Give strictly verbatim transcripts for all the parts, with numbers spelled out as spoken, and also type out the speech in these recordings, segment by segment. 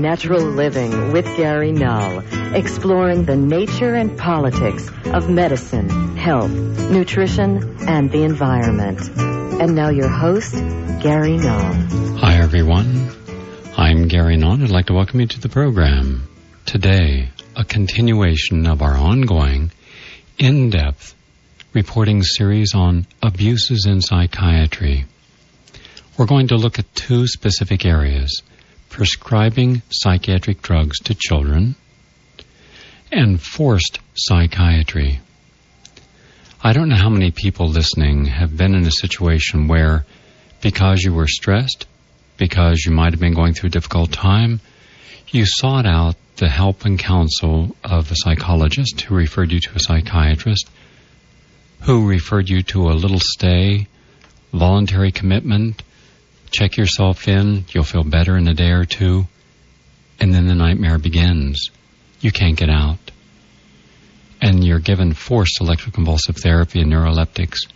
Natural Living with Gary Null, exploring the nature and politics of medicine, health, nutrition, and the environment. And now your host, Gary Null. Hi, everyone. I'm Gary Null. I'd like to welcome you to the program. Today, a continuation of our ongoing, in-depth reporting series on abuses in psychiatry. We're going to look at two specific areas: prescribing psychiatric drugs to children and forced psychiatry. I don't know how many people listening have been in a situation where, because you were stressed, because you might have been going through a difficult time, you sought out the help and counsel of a psychologist who referred you to a psychiatrist, who referred you to a little stay, voluntary commitment, check yourself in, you'll feel better in a day or two, and then the nightmare begins. You can't get out. And you're given forced electroconvulsive therapy and neuroleptics.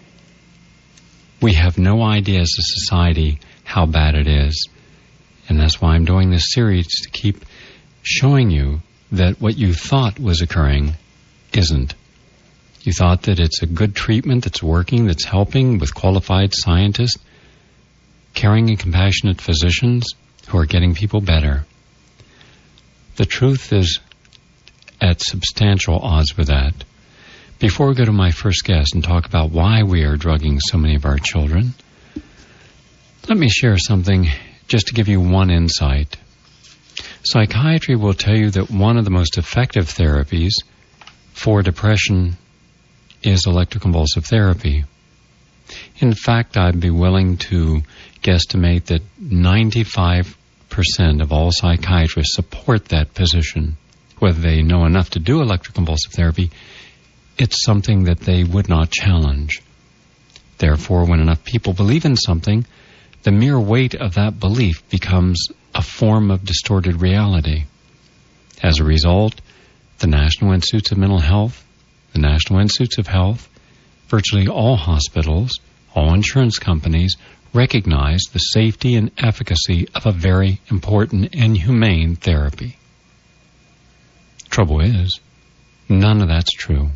We have no idea as a society how bad it is. And that's why I'm doing this series, to keep showing you that what you thought was occurring isn't. You thought that it's a good treatment that's working, that's helping, with qualified scientists, caring and compassionate physicians who are getting people better. The truth is at substantial odds with that. Before we go to my first guest and talk about why we are drugging so many of our children, let me share something just to give you one insight. Psychiatry will tell you that one of the most effective therapies for depression is electroconvulsive therapy. In fact, I'd be willing to guesstimate that ninety-five percent of all psychiatrists support that position. Whether they know enough to do electroconvulsive therapy, it's something that they would not challenge. Therefore, when enough people believe in something, the mere weight of that belief becomes a form of distorted reality. As a result, the National Institutes of Mental Health, the National Institutes of Health, virtually all hospitals, all insurance companies recognize the safety and efficacy of a very important and humane therapy. Trouble is, none of that's true.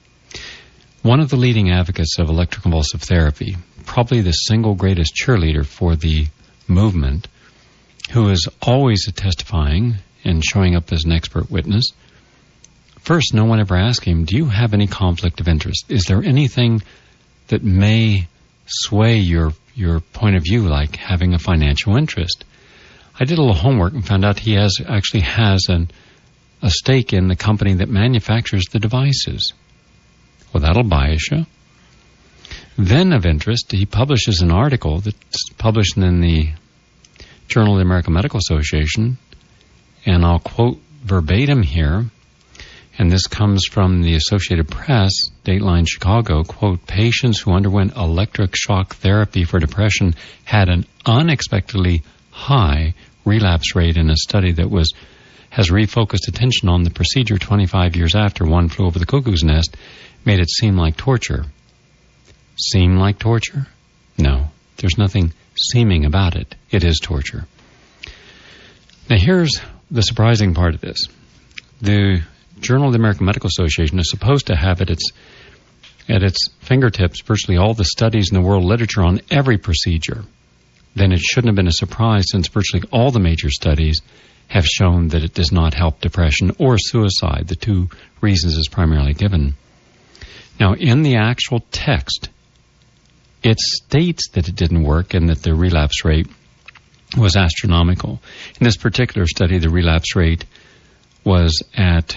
One of the leading advocates of electroconvulsive therapy, probably the single greatest cheerleader for the movement, who is always testifying and showing up as an expert witness, first, no one ever asked him, do you have any conflict of interest? Is there anything that may sway your your point of view, like having a financial interest? I did a little homework and found out he has actually has an, a stake in the company that manufactures the devices. Well, that'll bias you. Then of interest, he publishes an article that's published in the Journal of the American Medical Association, and I'll quote verbatim here. And this comes from the Associated Press, Dateline Chicago, quote, patients who underwent electric shock therapy for depression had an unexpectedly high relapse rate in a study that was has refocused attention on the procedure twenty-five years after One Flew Over the Cuckoo's Nest, made it seem like torture. Seem like torture? No, there's nothing seeming about it. It is torture. Now here's the surprising part of this. The Journal of the American Medical Association is supposed to have at its at its fingertips virtually all the studies in the world literature on every procedure. Then it shouldn't have been a surprise, since virtually all the major studies have shown that it does not help depression or suicide, the two reasons is primarily given. Now, in the actual text, it states that it didn't work and that the relapse rate was astronomical. In this particular study, the relapse rate was at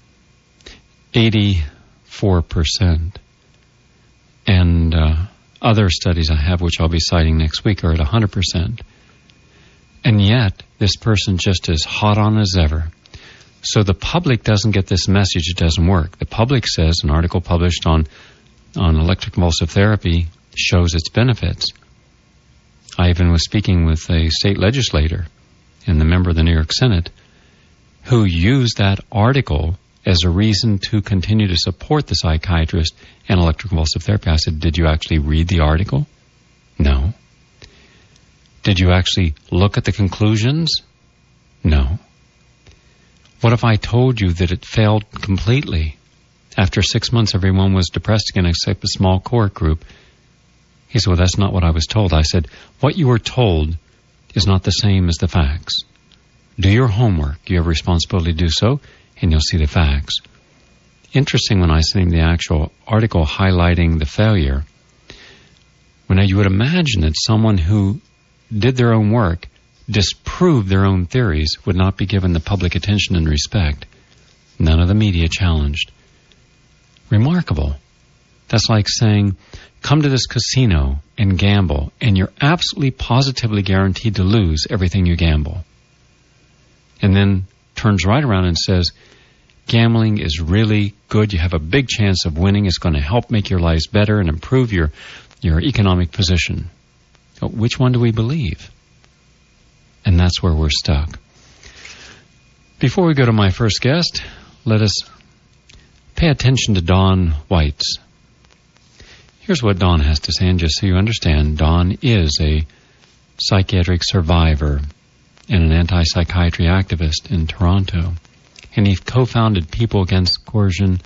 eighty-four percent. And uh, other studies I have, which I'll be citing next week, are at one hundred percent. And yet, this person just is hot on as ever. So the public doesn't get this message, it doesn't work. The public says an article published on, on electroconvulsive therapy shows its benefits. I even was speaking with a state legislator and the member of the New York Senate who used that article as a reason to continue to support the psychiatrist and electroconvulsive therapy. I said, did you actually read the article? No. Did you actually look at the conclusions? No. What if I told you that it failed completely? After six months, everyone was depressed again except a small core group. He said, well, that's not what I was told. I said, what you were told is not the same as the facts. Do your homework. You have a responsibility to do so, and you'll see the facts. Interesting, when I sent the actual article highlighting the failure, when you would imagine that someone who did their own work, disproved their own theories, would not be given the public attention and respect. None of the media challenged. Remarkable. That's like saying, come to this casino and gamble, and you're absolutely positively guaranteed to lose everything you gamble. And then turns right around and says, gambling is really good. You have a big chance of winning. It's going to help make your lives better and improve your, your economic position. Which one do we believe? And that's where we're stuck. Before we go to my first guest, let us pay attention to Don Whites. Here's what Don has to say, and just so you understand, Don is a psychiatric survivor and an anti-psychiatry activist in Toronto. And he co-founded People Against Coercion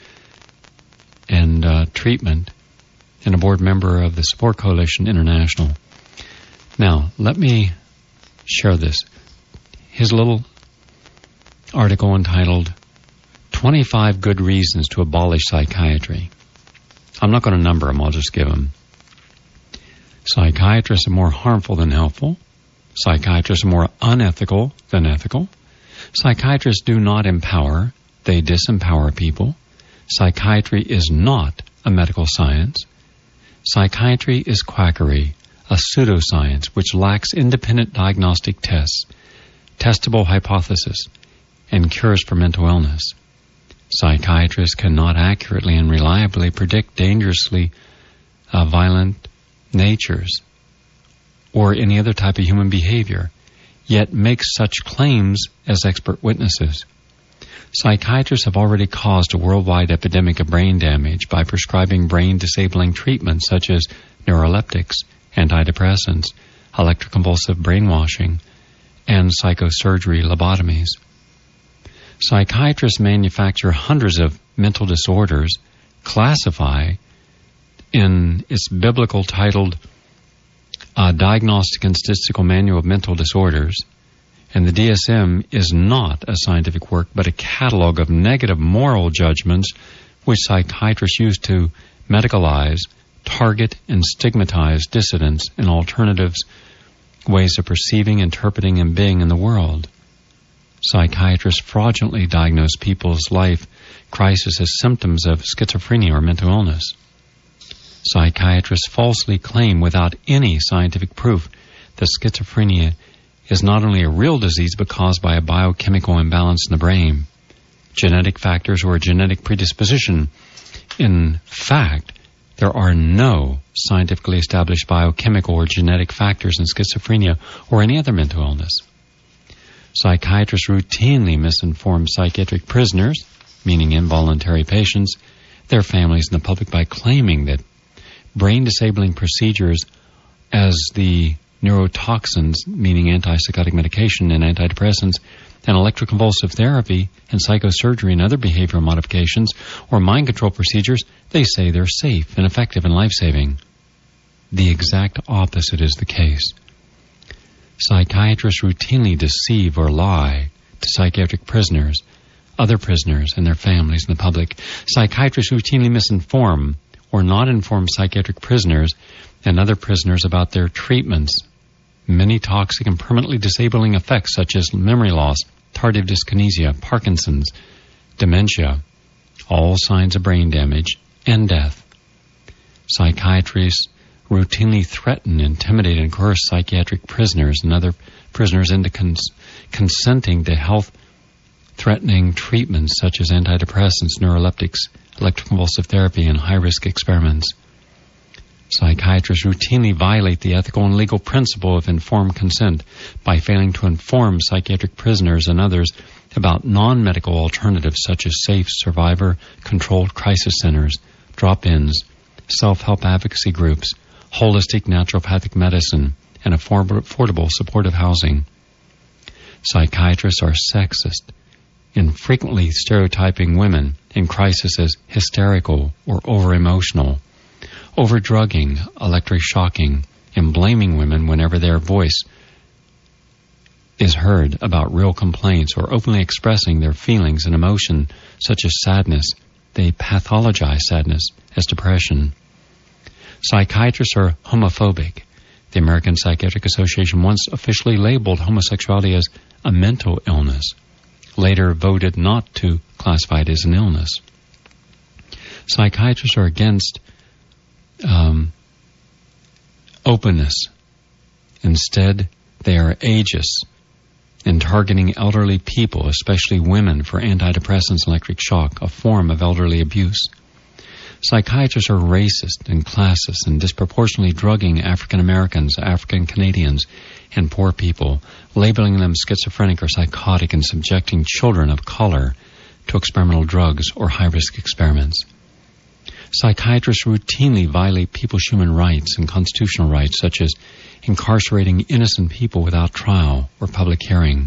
and uh, Treatment, and a board member of the Support Coalition International. Now, let me share this. His little article entitled, twenty-five Good Reasons to Abolish Psychiatry. I'm not going to number them, I'll just give them. Psychiatrists are more harmful than helpful. Psychiatrists are more unethical than ethical. Psychiatrists do not empower, they disempower people. Psychiatry is not a medical science. Psychiatry is quackery, a pseudoscience which lacks independent diagnostic tests, testable hypothesis, and cures for mental illness. Psychiatrists cannot accurately and reliably predict dangerously uh, violent natures or any other type of human behavior, yet make such claims as expert witnesses. Psychiatrists have already caused a worldwide epidemic of brain damage by prescribing brain-disabling treatments such as neuroleptics, antidepressants, electroconvulsive brainwashing, and psychosurgery lobotomies. Psychiatrists manufacture hundreds of mental disorders, classify in its biblical titled uh, Diagnostic and Statistical Manual of Mental Disorders, and the D S M is not a scientific work but a catalog of negative moral judgments which psychiatrists use to medicalize, target, and stigmatize dissidents and alternatives, ways of perceiving, interpreting, and being in the world. Psychiatrists fraudulently diagnose people's life crisis as symptoms of schizophrenia or mental illness. Psychiatrists falsely claim without any scientific proof that schizophrenia is not only a real disease but caused by a biochemical imbalance in the brain, genetic factors, or a genetic predisposition. In fact, there are no scientifically established biochemical or genetic factors in schizophrenia or any other mental illness. Psychiatrists routinely misinform psychiatric prisoners, meaning involuntary patients, their families, and the public by claiming that brain-disabling procedures as the neurotoxins, meaning antipsychotic medication and antidepressants, and electroconvulsive therapy and psychosurgery and other behavioral modifications or mind control procedures, they say they're safe and effective and life-saving. The exact opposite is the case. Psychiatrists routinely deceive or lie to psychiatric prisoners, other prisoners, and their families and the public. Psychiatrists routinely misinform or not inform psychiatric prisoners and other prisoners about their treatments. Many toxic and permanently disabling effects such as memory loss, tardive dyskinesia, Parkinson's, dementia, all signs of brain damage, and death. Psychiatrists routinely threaten, intimidate, and coerce psychiatric prisoners and other prisoners into cons- consenting to health-threatening treatments such as antidepressants, neuroleptics, electroconvulsive therapy, and high-risk experiments. Psychiatrists routinely violate the ethical and legal principle of informed consent by failing to inform psychiatric prisoners and others about non-medical alternatives such as safe, survivor-controlled crisis centers, drop-ins, self-help advocacy groups, holistic naturopathic medicine, and affordable supportive housing. Psychiatrists are sexist, infrequently stereotyping women in crisis as hysterical or over-emotional, over-drugging, electric shocking, and blaming women whenever their voice is heard about real complaints or openly expressing their feelings and emotion such as sadness. They pathologize sadness as depression. Psychiatrists are homophobic. The American Psychiatric Association once officially labeled homosexuality as a mental illness, later voted not to classify it as an illness. Psychiatrists are against um, openness. Instead, they are ageist in targeting elderly people, especially women, for antidepressants and electric shock, a form of elderly abuse. Psychiatrists are racist and classist and disproportionately drugging African Americans, African Canadians, and poor people, labeling them schizophrenic or psychotic and subjecting children of color to experimental drugs or high-risk experiments. Psychiatrists routinely violate people's human rights and constitutional rights, such as incarcerating innocent people without trial or public hearing,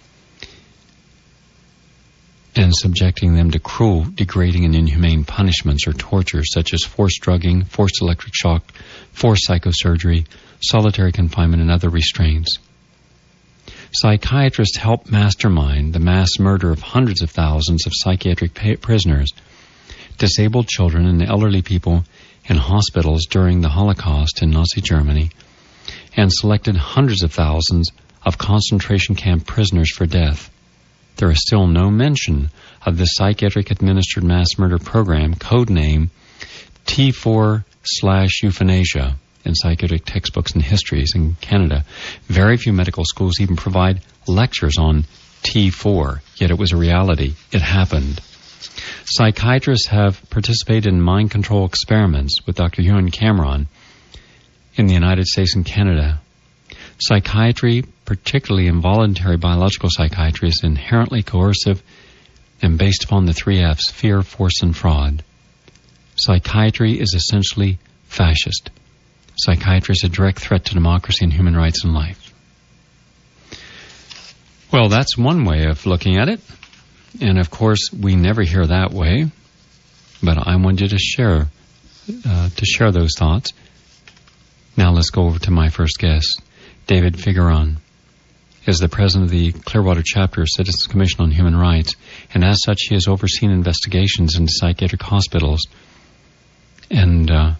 and subjecting them to cruel, degrading, and inhumane punishments or tortures such as forced drugging, forced electric shock, forced psychosurgery, solitary confinement, and other restraints. Psychiatrists help mastermind the mass murder of hundreds of thousands of psychiatric pa- prisoners, disabled children, and elderly people in hospitals during the Holocaust in Nazi Germany, and selected hundreds of thousands of concentration camp prisoners for death. There is still no mention of the psychiatric-administered mass murder program, codename T four slash euthanasia, in psychiatric textbooks and histories in Canada. Very few medical schools even provide lectures on T four, yet it was a reality. It happened. Psychiatrists have participated in mind control experiments with Doctor Ewan Cameron in the United States and Canada. Psychiatry, particularly involuntary biological psychiatry, is inherently coercive and based upon the three F's, fear, force, and fraud. Psychiatry is essentially fascist. Psychiatry is a direct threat to democracy and human rights and life. Well, that's one way of looking at it. And, of course, we never hear that way. But I wanted you to share, uh, to share those thoughts. Now let's go over to my first guest. David Figueron is the president of the Clearwater Chapter of Citizens Commission on Human Rights, and as such he has overseen investigations into psychiatric hospitals. And uh,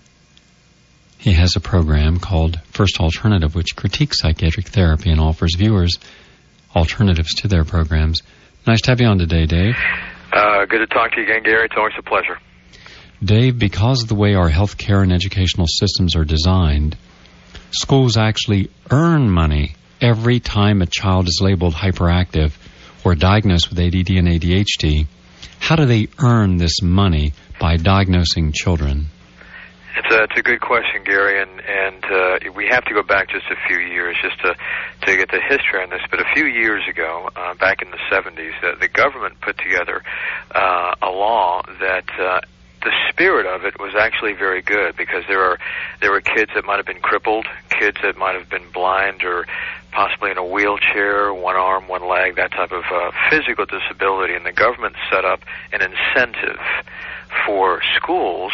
he has a program called First Alternative, which critiques psychiatric therapy and offers viewers alternatives to their programs. Nice to have you on today, Dave. Uh, good to talk to you again, Gary. It's always a pleasure. Dave, because of the way our healthcare and educational systems are designed, schools actually earn money every time a child is labeled hyperactive or diagnosed with A D D and A D H D. How do they earn this money by diagnosing children? It's a, it's a good question, Gary, and, and uh, we have to go back just a few years just to, to get the history on this. But a few years ago, uh, back in the seventies, uh, the government put together uh, a law that uh, the spirit of it was actually very good, because there are there were kids that might have been crippled, kids that might have been blind or possibly in a wheelchair, one arm, one leg, that type of uh, physical disability, and the government set up an incentive for schools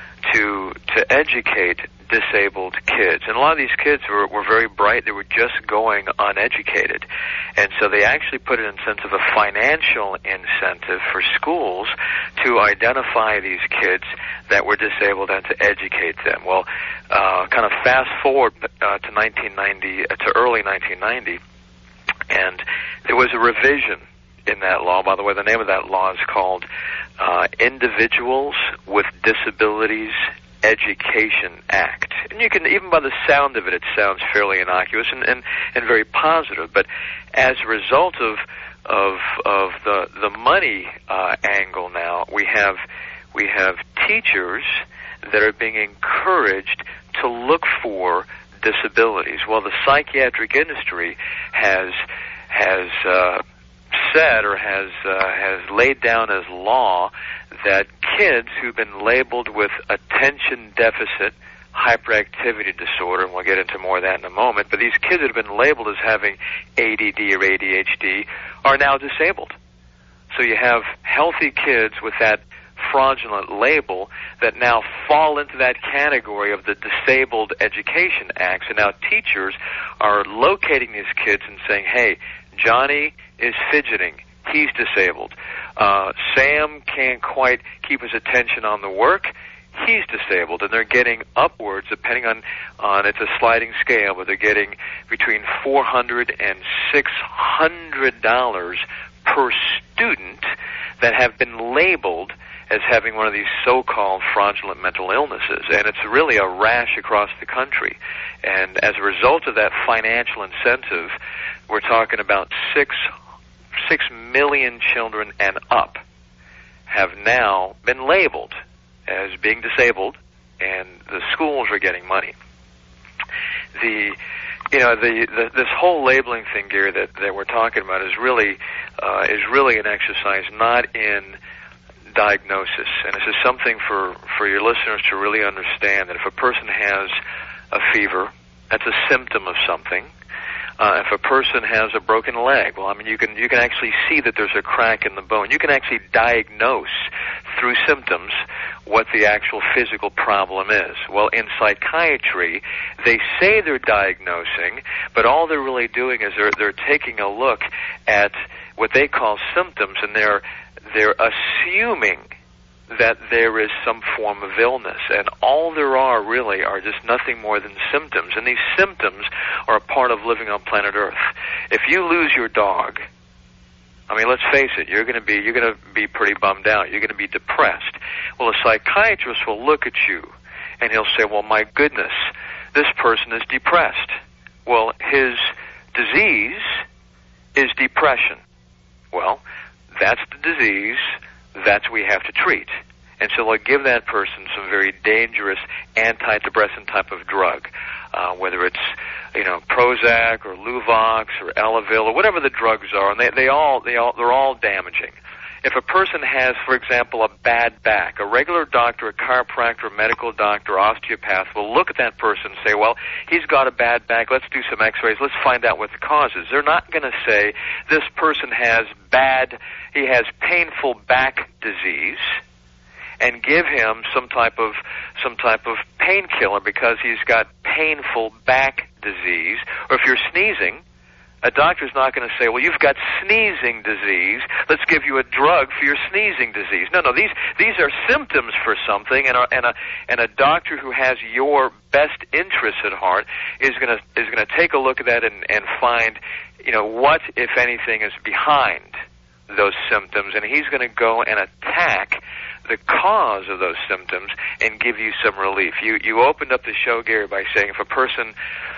to to educate disabled kids. And a lot of these kids were, were very bright. They were just going uneducated. And so they actually put an incentive, a financial incentive for schools to identify these kids that were disabled and to educate them. Well, uh, kind of fast forward uh, to nineteen ninety, uh, to early nineteen ninety, and there was a revision in that law. By the way, the name of that law is called uh, Individuals with Disabilities Education Act. And you can, even by the sound of it, it sounds fairly innocuous and, and, and very positive. But as a result of of of the the money uh, angle, now we have we have teachers that are being encouraged to look for disabilities. Well, the psychiatric industry has has uh, said or has uh, has laid down as law that kids who've been labeled with attention deficit hyperactivity disorder, and we'll get into more of that in a moment, but these kids that have been labeled as having A D D or A D H D are now disabled. So you have healthy kids with that fraudulent label that now fall into that category of the Disabled Education Act. So now teachers are locating these kids and saying, hey, Johnny is fidgeting. He's disabled. Uh, Sam can't quite keep his attention on the work. He's disabled. And they're getting upwards, depending on, on it's a sliding scale, but they're getting between four hundred dollars and six hundred dollars per student that have been labeled as having one of these so-called fraudulent mental illnesses. And it's really a rash across the country. And as a result of that financial incentive, we're talking about six, six million children and up have now been labeled as being disabled, and the schools are getting money. The You know, the, the this whole labeling thing, Gary, that, that we're talking about is really uh, is really an exercise not in diagnosis, and this is something for, for your listeners to really understand, that if a person has a fever, that's a symptom of something. Uh, if a person has a broken leg, well, I mean, you can you can actually see that there's a crack in the bone. You can actually diagnose through symptoms what the actual physical problem is. Well, in psychiatry, they say they're diagnosing, but all they're really doing is they're they're taking a look at what they call symptoms, and they're they're assuming that there is some form of illness, and all there are really are just nothing more than symptoms, and these symptoms are a part of living on planet Earth. If you lose your dog, I mean, let's face it, you're going to be you're going to be pretty bummed out. You're going to be depressed. Well, a psychiatrist will look at you, and he'll say, well, my goodness, this person is depressed. Well, his disease is depression. Well, that's the disease. That's what we have to treat. And so they'll give that person some very dangerous antidepressant type of drug, uh, whether it's, you know, Prozac or Luvox or Elavil or whatever the drugs are, and they, they all, they all, they're all damaging. If a person has, for example, a bad back, a regular doctor, a chiropractor, a medical doctor, osteopath will look at that person and say, well, he's got a bad back, let's do some x-rays, let's find out what the cause is. They're not going to say this person has bad, he has painful back disease, and give him some type of some type of painkiller because he's got painful back disease. Or if you're sneezing, a doctor's not going to say, well, you've got sneezing disease, let's give you a drug for your sneezing disease. No, no, these these are symptoms for something, and a, and a, and a doctor who has your best interests at heart is going to is going to take a look at that and, and find, you know, what, if anything, is behind those symptoms, and he's going to go and attack the cause of those symptoms and give you some relief. You you opened up the show, Gary, by saying if a person,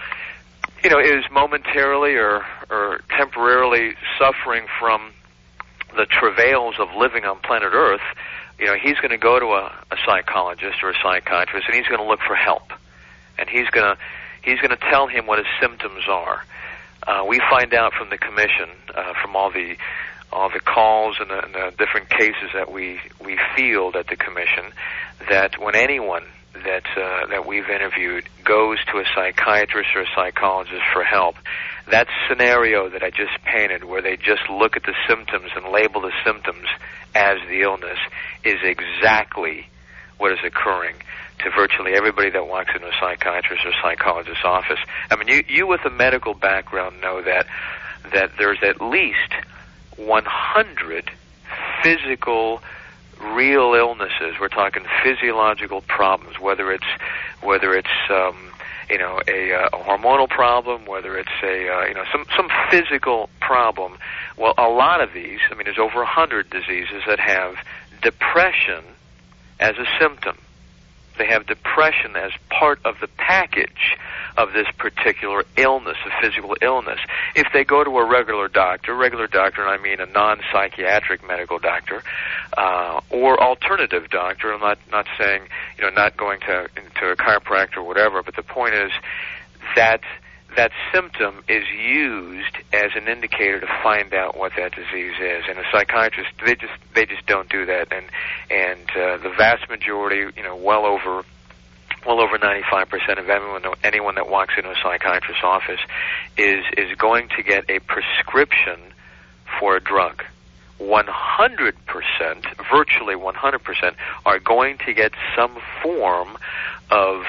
you know, is momentarily or, or temporarily suffering from the travails of living on planet Earth, you know, he's going to go to a, a psychologist or a psychiatrist, and he's going to look for help. And he's going to he's going to tell him what his symptoms are. Uh, we find out from the commission, uh, from all the all the calls and the, and the different cases that we, we field at the commission, that when anyone that uh, that we've interviewed goes to a psychiatrist or a psychologist for help, that scenario that I just painted, where they just look at the symptoms and label the symptoms as the illness, is exactly what is occurring to virtually everybody that walks into a psychiatrist or psychologist's office. I mean, you, you with a medical background know that that there's at least one hundred physical real illnesses. We're talking physiological problems, whether it's whether it's um, you know a, uh, a hormonal problem, whether it's a uh, you know some some physical problem. Well, a lot of these, I mean, there's over a hundred diseases that have depression as a symptom. They have depression as part of the package of this particular illness, a physical illness. If they go to a regular doctor, regular doctor, and I mean a non-psychiatric medical doctor, uh, or alternative doctor, I'm not, not saying, you know, not going to, to a chiropractor or whatever, but the point is that that symptom is used as an indicator to find out what that disease is. And a psychiatrist, they just they just don't do that. And and uh, the vast majority, you know, well over well over ninety-five percent of everyone, anyone that walks into a psychiatrist's office is is going to get a prescription for a drug. one hundred percent, virtually one hundred percent, are going to get some form of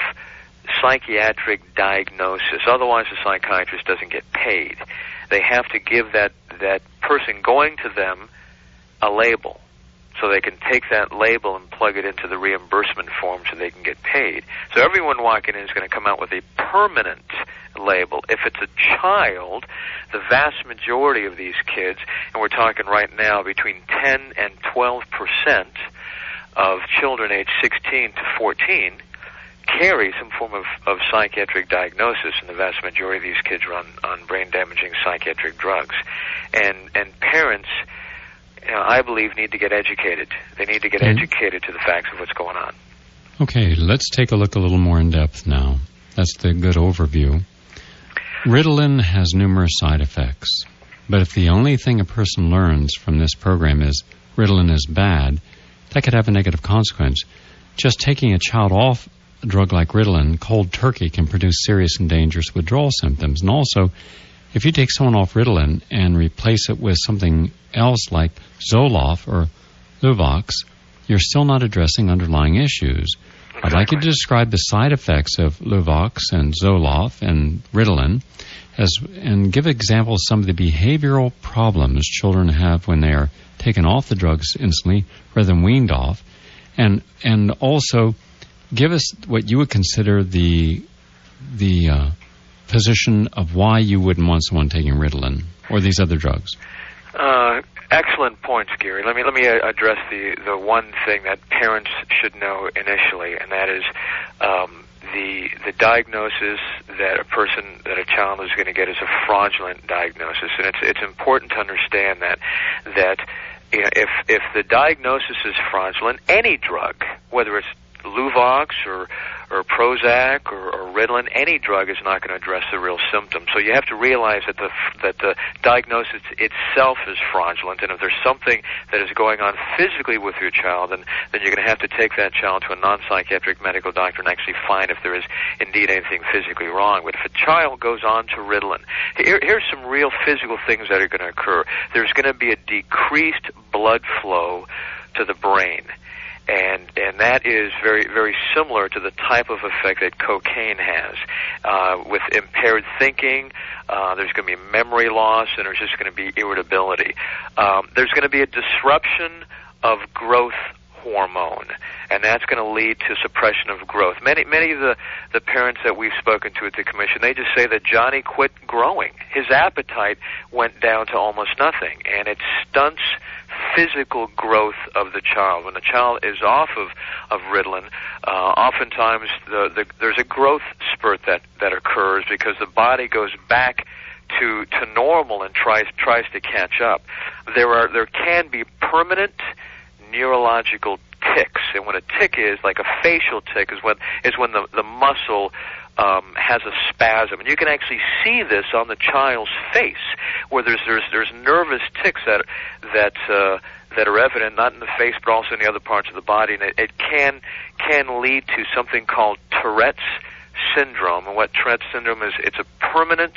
psychiatric diagnosis. Otherwise, the psychiatrist doesn't get paid. They have to give that, that person going to them a label, so they can take that label and plug it into the reimbursement form so they can get paid. So everyone walking in is going to come out with a permanent label. If it's a child, the vast majority of these kids, and we're talking right now between ten and twelve percent of children aged sixteen to fourteen, carry some form of, of psychiatric diagnosis, and the vast majority of these kids are on, on brain-damaging psychiatric drugs. And, and parents, you know, I believe, need to get educated. They need to get mm-hmm. educated to the facts of what's going on. Okay, let's take a look a little more in depth now. That's the good overview. Ritalin has numerous side effects, but if the only thing a person learns from this program is Ritalin is bad, that could have a negative consequence. Just taking a child off a drug like Ritalin cold turkey can produce serious and dangerous withdrawal symptoms. And also, if you take someone off Ritalin and replace it with something else like Zoloft or Luvox, you're still not addressing underlying issues. Exactly. I'd like you to describe the side effects of Luvox and Zoloft and Ritalin, as, and give examples of some of the behavioral problems children have when they are taken off the drugs instantly rather than weaned off, and and also give us what you would consider the the uh, position of why you wouldn't want someone taking Ritalin or these other drugs. Uh, excellent points, Gary. Let me let me address the the one thing that parents should know initially, and that is um, the the diagnosis that a person that a child is going to get is a fraudulent diagnosis, and it's it's important to understand that that you know, if if the diagnosis is fraudulent, any drug, whether it's Luvox or or Prozac or, or Ritalin, any drug is not going to address the real symptoms. So you have to realize that the that the diagnosis itself is fraudulent, and if there's something that is going on physically with your child, then then you're going to have to take that child to a non-psychiatric medical doctor and actually find if there is indeed anything physically wrong. But if a child goes on to Ritalin, here, here's some real physical things that are going to occur. There's going to be a decreased blood flow to the brain. And and that is very, very similar to the type of effect that cocaine has. Uh, with impaired thinking, uh, there's going to be memory loss, and there's just going to be irritability. Um, there's going to be a disruption of growth hormone, and that's going to lead to suppression of growth. Many many of the, the parents that we've spoken to at the commission, they just say that Johnny quit growing. His appetite went down to almost nothing, and it stunts physical growth of the child. When the child is off of, of Ritalin, uh, oftentimes the, the, there's a growth spurt that, that occurs because the body goes back to to normal and tries tries to catch up. There are there can be permanent neurological tics, and what a tic is, like a facial tic, is when is when the the muscle um, has a spasm, and you can actually see this on the child's face, where there's there's there's nervous tics that that uh, that are evident not in the face but also in the other parts of the body, and it, it can can lead to something called Tourette's syndrome. And what Tourette's syndrome is, it's a permanent,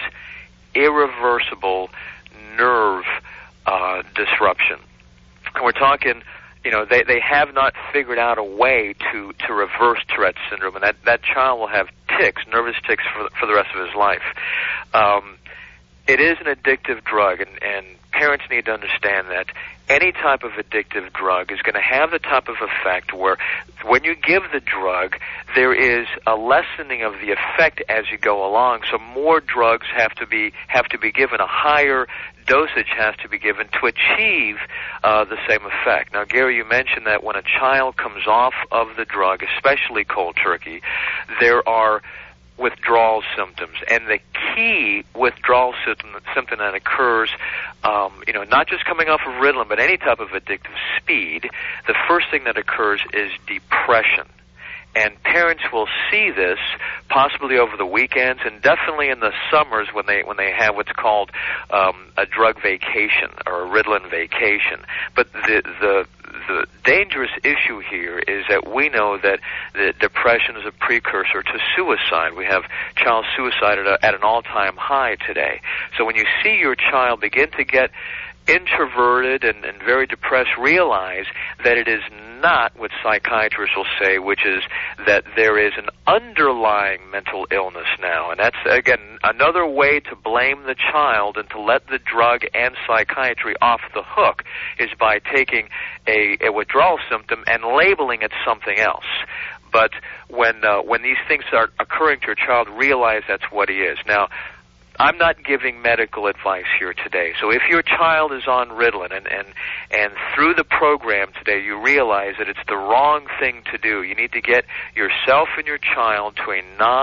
irreversible nerve uh, disruption, and we're talking. You know, they, they have not figured out a way to, to reverse Tourette's syndrome, and that, that child will have tics, nervous tics, for, for the rest of his life. Um, it is an addictive drug, and, and parents need to understand that any type of addictive drug is going to have the type of effect where when you give the drug, there is a lessening of the effect as you go along, so more drugs have to be have to be given, a higher dosage has to be given to achieve uh, the same effect. Now, Gary, you mentioned that when a child comes off of the drug, especially cold turkey, there are withdrawal symptoms, and the key withdrawal symptom, symptom that occurs, um, you know, not just coming off of Ritalin, but any type of addictive speed, the first thing that occurs is depression. and parents will see this possibly over the weekends and definitely in the summers when they when they have what's called um, a drug vacation or a Ritalin vacation. But the the the dangerous issue here is that we know that the depression is a precursor to suicide. We have child suicide at, a, at an all-time high today. So when you see your child begin to get introverted and, and very depressed, realize that it is not what psychiatrists will say, which is that there is an underlying mental illness now. And that's, again, another way to blame the child and to let the drug and psychiatry off the hook is by taking a, a withdrawal symptom and labeling it something else. But when uh, when these things are occurring to your child, realize that's what he is. Now, I'm not giving medical advice here today. So if your child is on Ritalin and, and, and through the program today you realize that it's the wrong thing to do, you need to get yourself and your child to a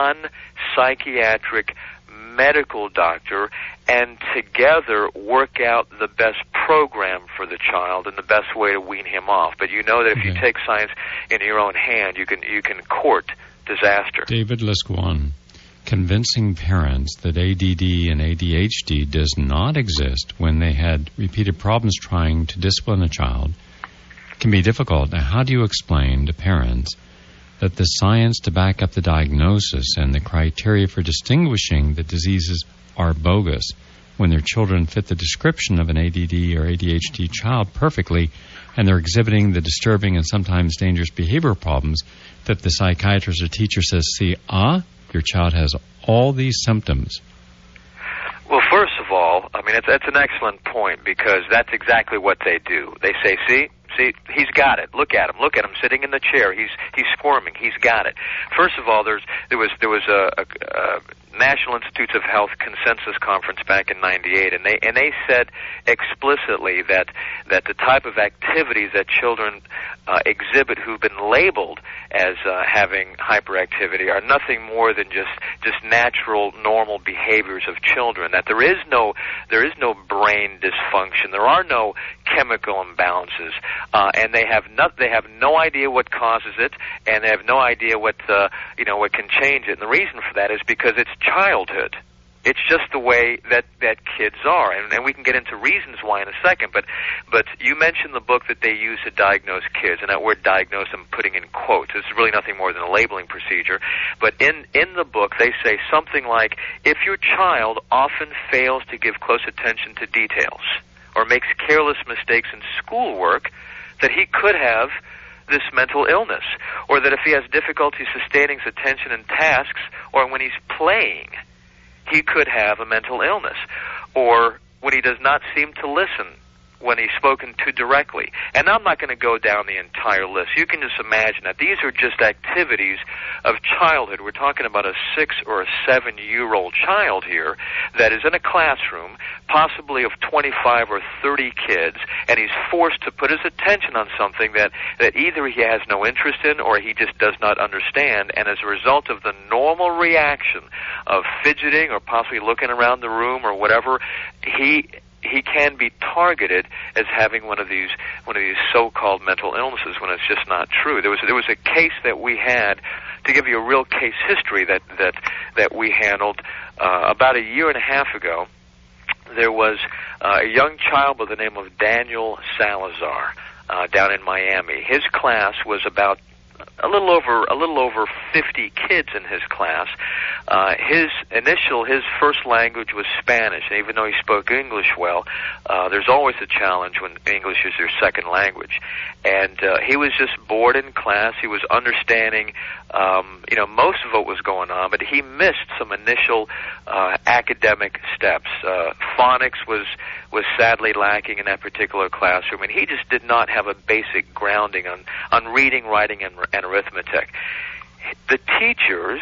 non-psychiatric medical doctor and together work out the best program for the child and the best way to wean him off. But you know that if okay. you take science in your own hand, you can you can court disaster. David Lisquan. Convincing parents that A D D and A D H D does not exist when they had repeated problems trying to discipline a child can be difficult. Now, how do you explain to parents that the science to back up the diagnosis and the criteria for distinguishing the diseases are bogus when their children fit the description of an A D D or A D H D child perfectly and they're exhibiting the disturbing and sometimes dangerous behavioral problems that the psychiatrist or teacher says, see, ah, your child has all these symptoms? Well, first of all, I mean, it's, that's an excellent point because that's exactly what they do. They say, see, see, he's got it. Look at him. Look at him sitting in the chair. He's he's squirming. He's got it. First of all, there's there was there was a, a, a National Institutes of Health consensus conference back in ninety-eight, and they and they said explicitly that that the type of activities that children uh, exhibit who've been labeled as uh, having hyperactivity are nothing more than just just natural, normal behaviors of children. That there is no there is no brain dysfunction. There are no chemical imbalances, uh, and they have not they have no idea what causes it, and they have no idea what uh, you know what can change it. And the reason for that is because it's childhood. It's just the way that, that kids are, and, and we can get into reasons why in a second, but but you mentioned the book that they use to diagnose kids, and that word diagnose I'm putting in quotes. It's really nothing more than a labeling procedure, but in, in the book they say something like, if your child often fails to give close attention to details or makes careless mistakes in schoolwork, that he could have this mental illness, or that if he has difficulty sustaining his attention in tasks or when he's playing, he could have a mental illness, or when he does not seem to listen when he's spoken to directly. And I'm not going to go down the entire list. You can just imagine that these are just activities of childhood. We're talking about a six or a seven-year-old child here that is in a classroom, possibly of twenty-five or thirty kids, and he's forced to put his attention on something that, that either he has no interest in or he just does not understand. And as a result of the normal reaction of fidgeting or possibly looking around the room or whatever, he he can be targeted as having one of these one of these so-called mental illnesses when it's just not true. There was there was a case that we had, to give you a real case history that that that we handled uh, about a year and a half ago. There was uh, a young child by the name of Daniel Salazar uh, down in Miami. His class was about a little over a little over fifty kids in his class. Uh, his initial, his first language was Spanish, and even though he spoke English well, uh, there's always a challenge when English is your second language. And uh, he was just bored in class. He was understanding, um, you know, most of what was going on, but he missed some initial uh, academic steps. Uh, phonics was was sadly lacking in that particular classroom, and he just did not have a basic grounding on, on reading, writing, and, and arithmetic. The teachers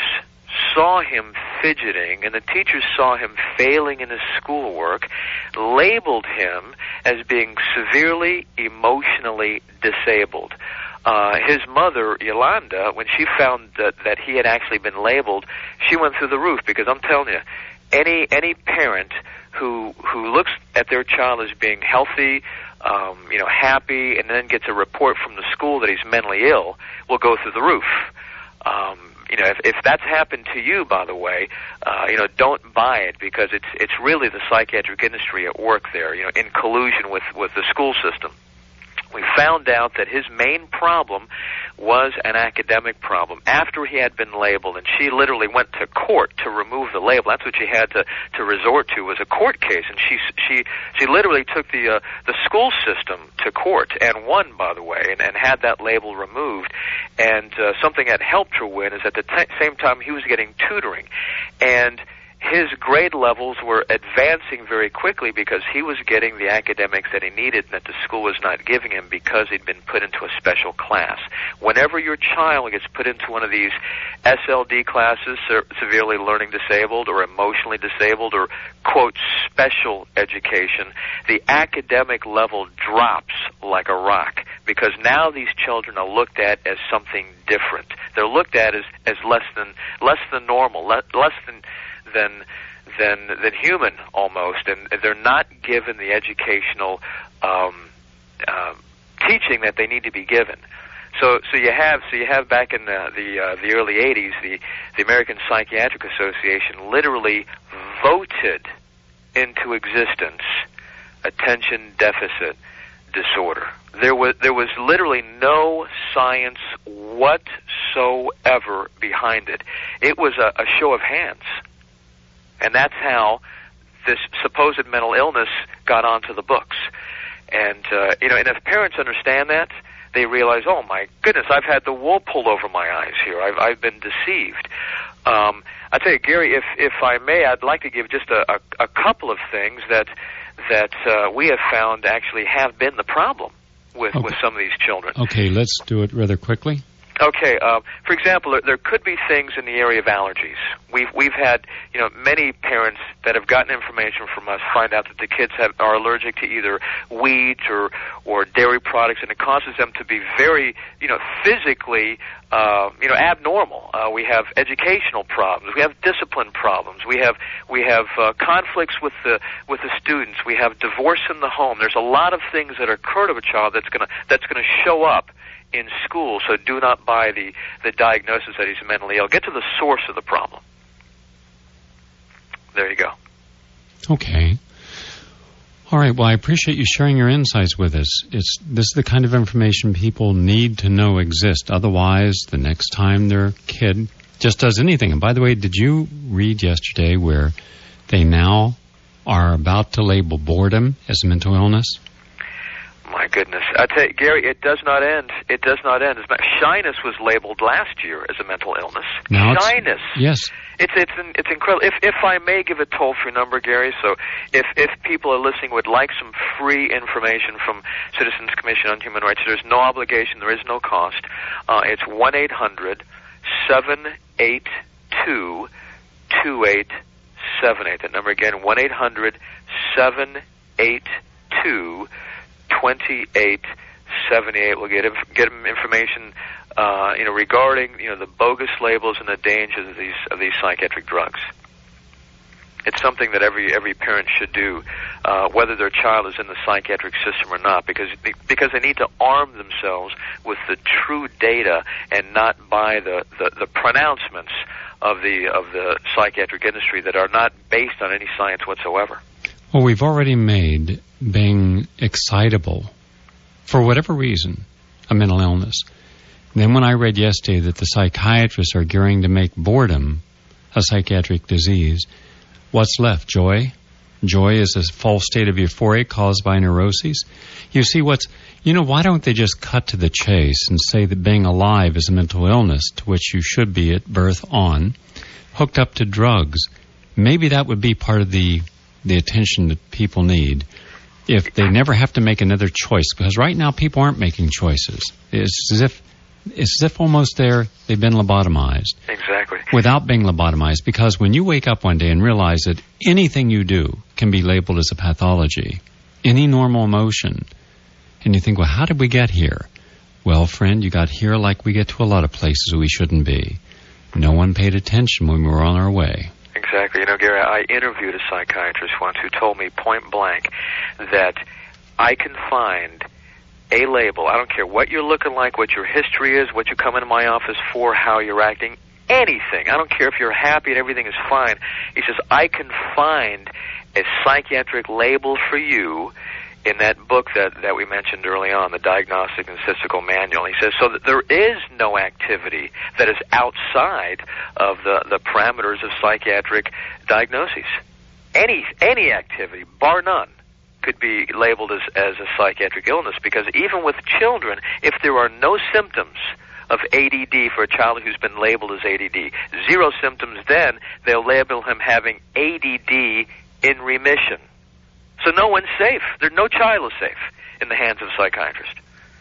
saw him fidgeting, and the teachers saw him failing in his schoolwork, labeled him as being severely emotionally disabled. Uh, his mother, Yolanda, when she found that, that he had actually been labeled, she went through the roof, because I'm telling you, any any parent who who looks at their child as being healthy, um, you know, happy, and then gets a report from the school that he's mentally ill, will go through the roof. Um, you know, if, if that's happened to you, by the way, uh, you know, don't buy it, because it's it's really the psychiatric industry at work there, you know, in collusion with, with the school system. We found out that his main problem was an academic problem after he had been labeled, and she literally went to court to remove the label. That's what she had to, to resort to, was a court case, and she she she literally took the uh, the school system to court and won, by the way, and, and had that label removed. And uh, something that helped her win is at the t- same time he was getting tutoring, and his grade levels were advancing very quickly because he was getting the academics that he needed and that the school was not giving him because he'd been put into a special class. Whenever your child gets put into one of these S L D classes, severely learning disabled or emotionally disabled or, quote, special education, the academic level drops like a rock, because now these children are looked at as something different. They're looked at as, as less than less than normal, le- less than than than than human almost, and they're not given the educational um, uh, teaching that they need to be given. So so you have so you have back in the the, uh, the early eighties, the the American Psychiatric Association literally voted into existence attention deficit disorder. There was there was literally no science whatsoever behind it. It was a, a show of hands. And that's how this supposed mental illness got onto the books. And, uh, you know, and if parents understand that, they realize, oh, my goodness, I've had the wool pulled over my eyes here. I've, I've been deceived. Um, I tell you, Gary, if, if I may, I'd like to give just a, a, a couple of things that, that uh, we have found actually have been the problem with, okay. with some of these children. Okay, let's do it rather quickly. Okay, uh, for example, there, there could be things in the area of allergies. We've we've had you know many parents that have gotten information from us find out that the kids have, are allergic to either weeds or or dairy products, and it causes them to be very you know physically uh, you know abnormal. Uh, we have educational problems. We have discipline problems. We have we have uh, conflicts with the with the students. We have divorce in the home. There's a lot of things that occur to a child that's gonna that's gonna show up in school, so do not buy the, the diagnosis that he's mentally ill. Get to the source of the problem. There you go. Okay. All right, well, I appreciate you sharing your insights with us. It's this is the kind of information people need to know exists. Otherwise, the next time their kid just does anything. And by the way, did you read yesterday where they now are about to label boredom as a mental illness? My goodness. I tell you, Gary, it does not end. It does not end. Shyness was labeled last year as a mental illness. Now Shyness. It's, yes. It's it's it's incredible. If if I may give a toll-free number, Gary, so if if people are listening would like some free information from Citizens Commission on Human Rights, there's no obligation, there is no cost. Uh, it's one eight hundred seven eight two two eight seven eight. That number again, one eight hundred seven eight two twenty-eight seventy-eight. We'll get get them information, uh, you know, regarding you know the bogus labels and the dangers of these of these psychiatric drugs. It's something that every every parent should do, uh, whether their child is in the psychiatric system or not, because because they need to arm themselves with the true data and not by the, the, the pronouncements of the of the psychiatric industry that are not based on any science whatsoever. Well, we've already made being excitable, for whatever reason, a mental illness. Then when I read yesterday that the psychiatrists are gearing to make boredom a psychiatric disease, what's left? Joy? Joy is a false state of euphoria caused by neuroses. You see what's, you know, why don't they just cut to the chase and say that being alive is a mental illness to which you should be at birth on, hooked up to drugs? Maybe that would be part of the the attention that people need if they never have to make another choice, because right now people aren't making choices. It's as if it's as if almost they're they've been lobotomized. Exactly. Without being lobotomized, because when you wake up one day and realize that anything you do can be labeled as a pathology, any normal emotion, and you think, well, how did we get here? Well, friend, you got here like we get to a lot of places we shouldn't be. No one paid attention when we were on our way. Exactly. You know, Gary, I interviewed a psychiatrist once who told me point blank that I can find a label. I don't care what you're looking like, what your history is, what you come into my office for, how you're acting, anything. I don't care if you're happy and everything is fine. He says, I can find a psychiatric label for you in that book that, that we mentioned early on, the Diagnostic and Statistical Manual. He says, so that there is no activity that is outside of the, the parameters of psychiatric diagnoses. Any, any activity, bar none, could be labeled as, as a psychiatric illness, because even with children, if there are no symptoms of A D D for a child who's been labeled as A D D, zero symptoms, then they'll label him having A D D in remission. So no one's safe. There, no child is safe in the hands of a psychiatrist.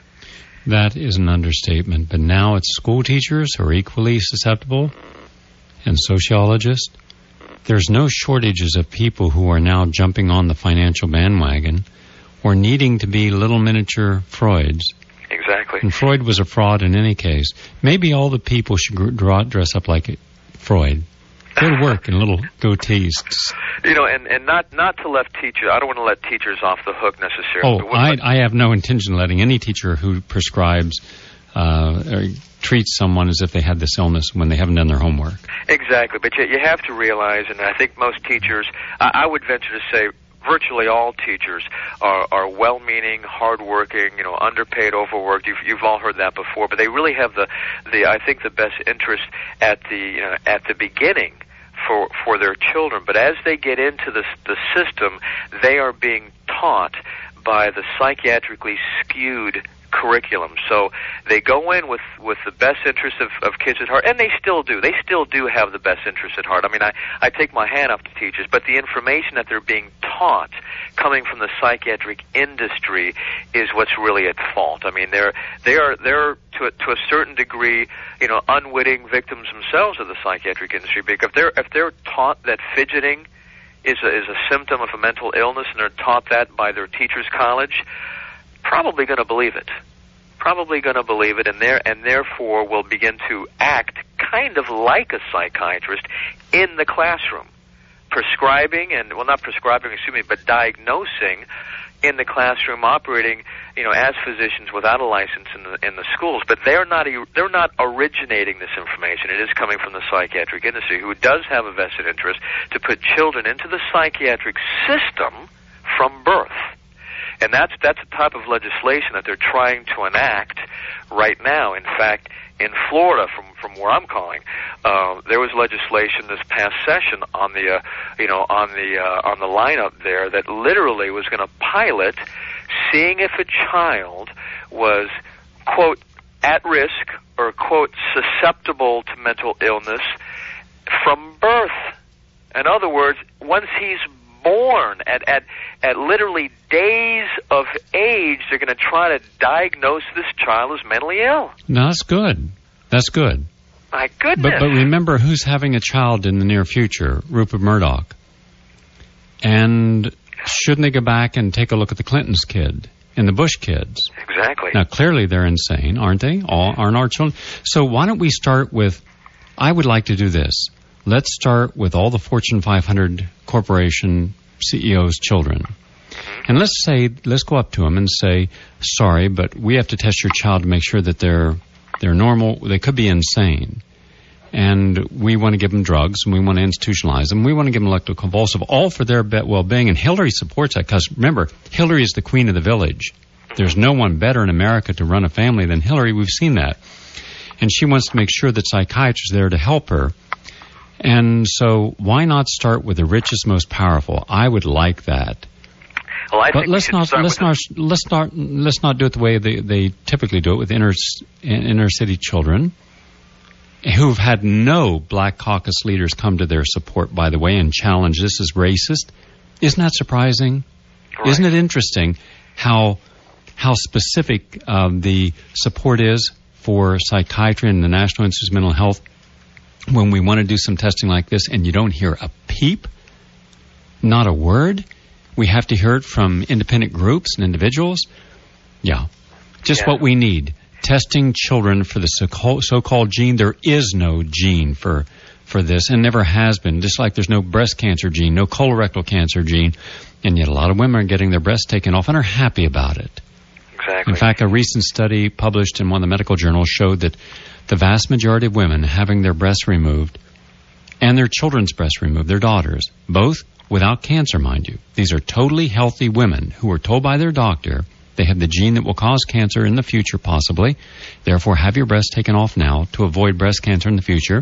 That is an understatement. But now it's school teachers who are equally susceptible, and sociologists. There's no shortages of people who are now jumping on the financial bandwagon or needing to be little miniature Freuds. Exactly. And Freud was a fraud in any case. Maybe all the people should draw, dress up like Freud. Go to work in little goatees. You know, and, and not, not to let teachers, I don't want to let teachers off the hook necessarily. Oh, I, I have no intention of letting any teacher who prescribes uh, or treats someone as if they had this illness when they haven't done their homework. Exactly, but yet you have to realize, and I think most teachers, I, I would venture to say virtually all teachers are, are well-meaning, hard-working, you know, underpaid, overworked. You've, you've all heard that before, but they really have the, the I think, the best interest at the, you know, at the beginning for for their children. But as they get into the the system, they are being taught by the psychiatrically skewed curriculum. So they go in with, with the best interest of, of kids at heart, and they still do. They still do have the best interest at heart. I mean, I, I take my hat off to teachers, but the information that they're being taught coming from the psychiatric industry is what's really at fault. I mean, they're, they are, they're to a, to a certain degree, you know, unwitting victims themselves of the psychiatric industry, because if they're, if they're taught that fidgeting is a, is a symptom of a mental illness, and they're taught that by their teacher's college, probably going to believe it. Probably going to believe it, and there and therefore will begin to act kind of like a psychiatrist in the classroom, prescribing and well, not prescribing, excuse me, but diagnosing in the classroom, operating, you know, as physicians without a license in the in the schools. But they're not they're not originating this information. It is coming from the psychiatric industry, who does have a vested interest to put children into the psychiatric system from birth. And that's that's the type of legislation that they're trying to enact right now. In fact, in Florida, from from where I'm calling, uh, there was legislation this past session on the uh, you know on the uh, on the lineup there that literally was going to pilot seeing if a child was, quote, at risk or, quote, susceptible to mental illness from birth. In other words, once he's born, at, at, at literally days of age, they're going to try to diagnose this child as mentally ill. No, that's good. That's good. My goodness. But, but remember who's having a child in the near future, Rupert Murdoch. And shouldn't they go back and take a look at the Clinton's kid and the Bush kids? Exactly. Now, clearly they're insane, aren't they? All aren't our children? So why don't we start with, I would like to do this. Let's start with all the Fortune five hundred corporation C E Os' children. And let's say, let's go up to them and say, sorry, but we have to test your child to make sure that they're they're normal. They could be insane. And we want to give them drugs, and we want to institutionalize them. We want to give them electroconvulsive, all for their well-being. And Hillary supports that, because remember, Hillary is the queen of the village. There's no one better in America to run a family than Hillary. We've seen that. And she wants to make sure that psychiatrists are there to help her. And so why not start with the richest, most powerful? I would like that. Well, I but think let's not let's not let's not let's not do it the way they, they typically do it with inner inner city children who've had no Black Caucus leaders come to their support, by the way, and challenge this as racist. Isn't that surprising? Right. Isn't it interesting how how specific um, the support is for psychiatry and the National Institute of Mental Health when we want to do some testing like this, and you don't hear a peep, not a word? We have to hear it from independent groups and individuals. Yeah, just yeah. what we need. Testing children for the so-called gene. There is no gene for for this, and never has been. Just like there's no breast cancer gene, no colorectal cancer gene, and yet a lot of women are getting their breasts taken off and are happy about it. Exactly. In fact, a recent study published in one of the medical journals showed that the vast majority of women having their breasts removed and their children's breasts removed, their daughters, both without cancer, mind you. These are totally healthy women who were told by their doctor they have the gene that will cause cancer in the future, possibly. Therefore, have your breasts taken off now to avoid breast cancer in the future.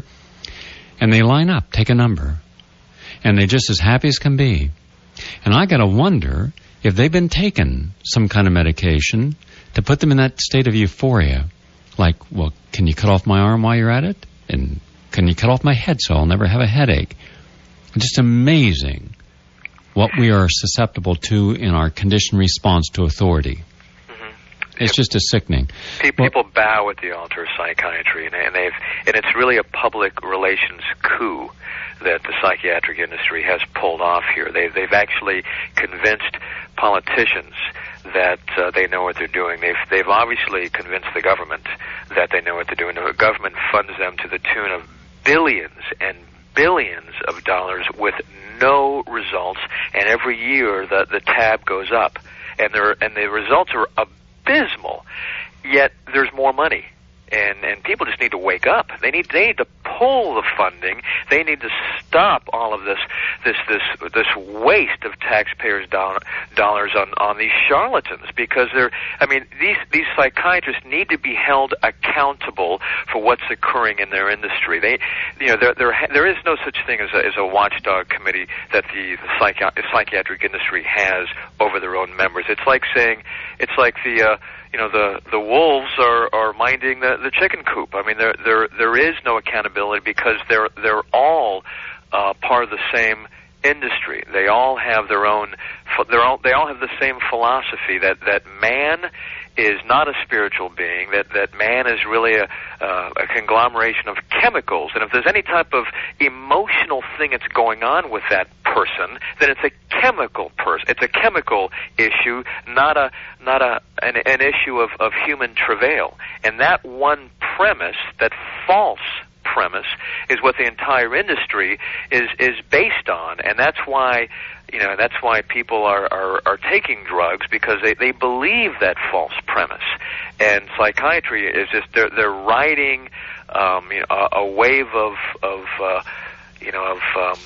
And they line up, take a number. And they're just as happy as can be. And I got to wonder if they've been taking some kind of medication to put them in that state of euphoria. Like, well, can you cut off my arm while you're at it? And can you cut off my head so I'll never have a headache? Just amazing what we are susceptible to in our conditioned response to authority. Mm-hmm. It's just a sickening. People well, bow at the altar of psychiatry, and, and they've and it's really a public relations coup that the psychiatric industry has pulled off here. They, they've actually convinced politicians that uh, they know what they're doing. They've they've obviously convinced the government that they know what they're doing. The government funds them to the tune of billions and billions of dollars with no results, and every year the the tab goes up, and there and the results are abysmal. Yet there's more money, and and people just need to wake up. They need they need to pull the funding. They need to stop all of this this this this waste of taxpayers' dollar, dollars on on these charlatans, because they're I mean these these psychiatrists need to be held accountable for what's occurring in their industry. They you know there there there is no such thing as a as a watchdog committee that the, the psychi- psychiatric industry has over their own members. It's like saying it's like the uh, you know the the wolves are, are minding the, the chicken coop. I mean there there there is no accountability because they're they're all uh, part of the same industry. They all have their own. They're all they all have the same philosophy that that man is not a spiritual being. That that man is really a uh, a conglomeration of chemicals. And if there's any type of emotional thing that's going on with that person, then it's a chemical person. It's a chemical issue, not a not a an, an issue of, of human travail. And that one premise, that false premise, is what the entire industry is is based on. And that's why you know that's why people are, are, are taking drugs, because they, they believe that false premise. And psychiatry is just they're they're riding um, you know, a, a wave of of uh, you know of um,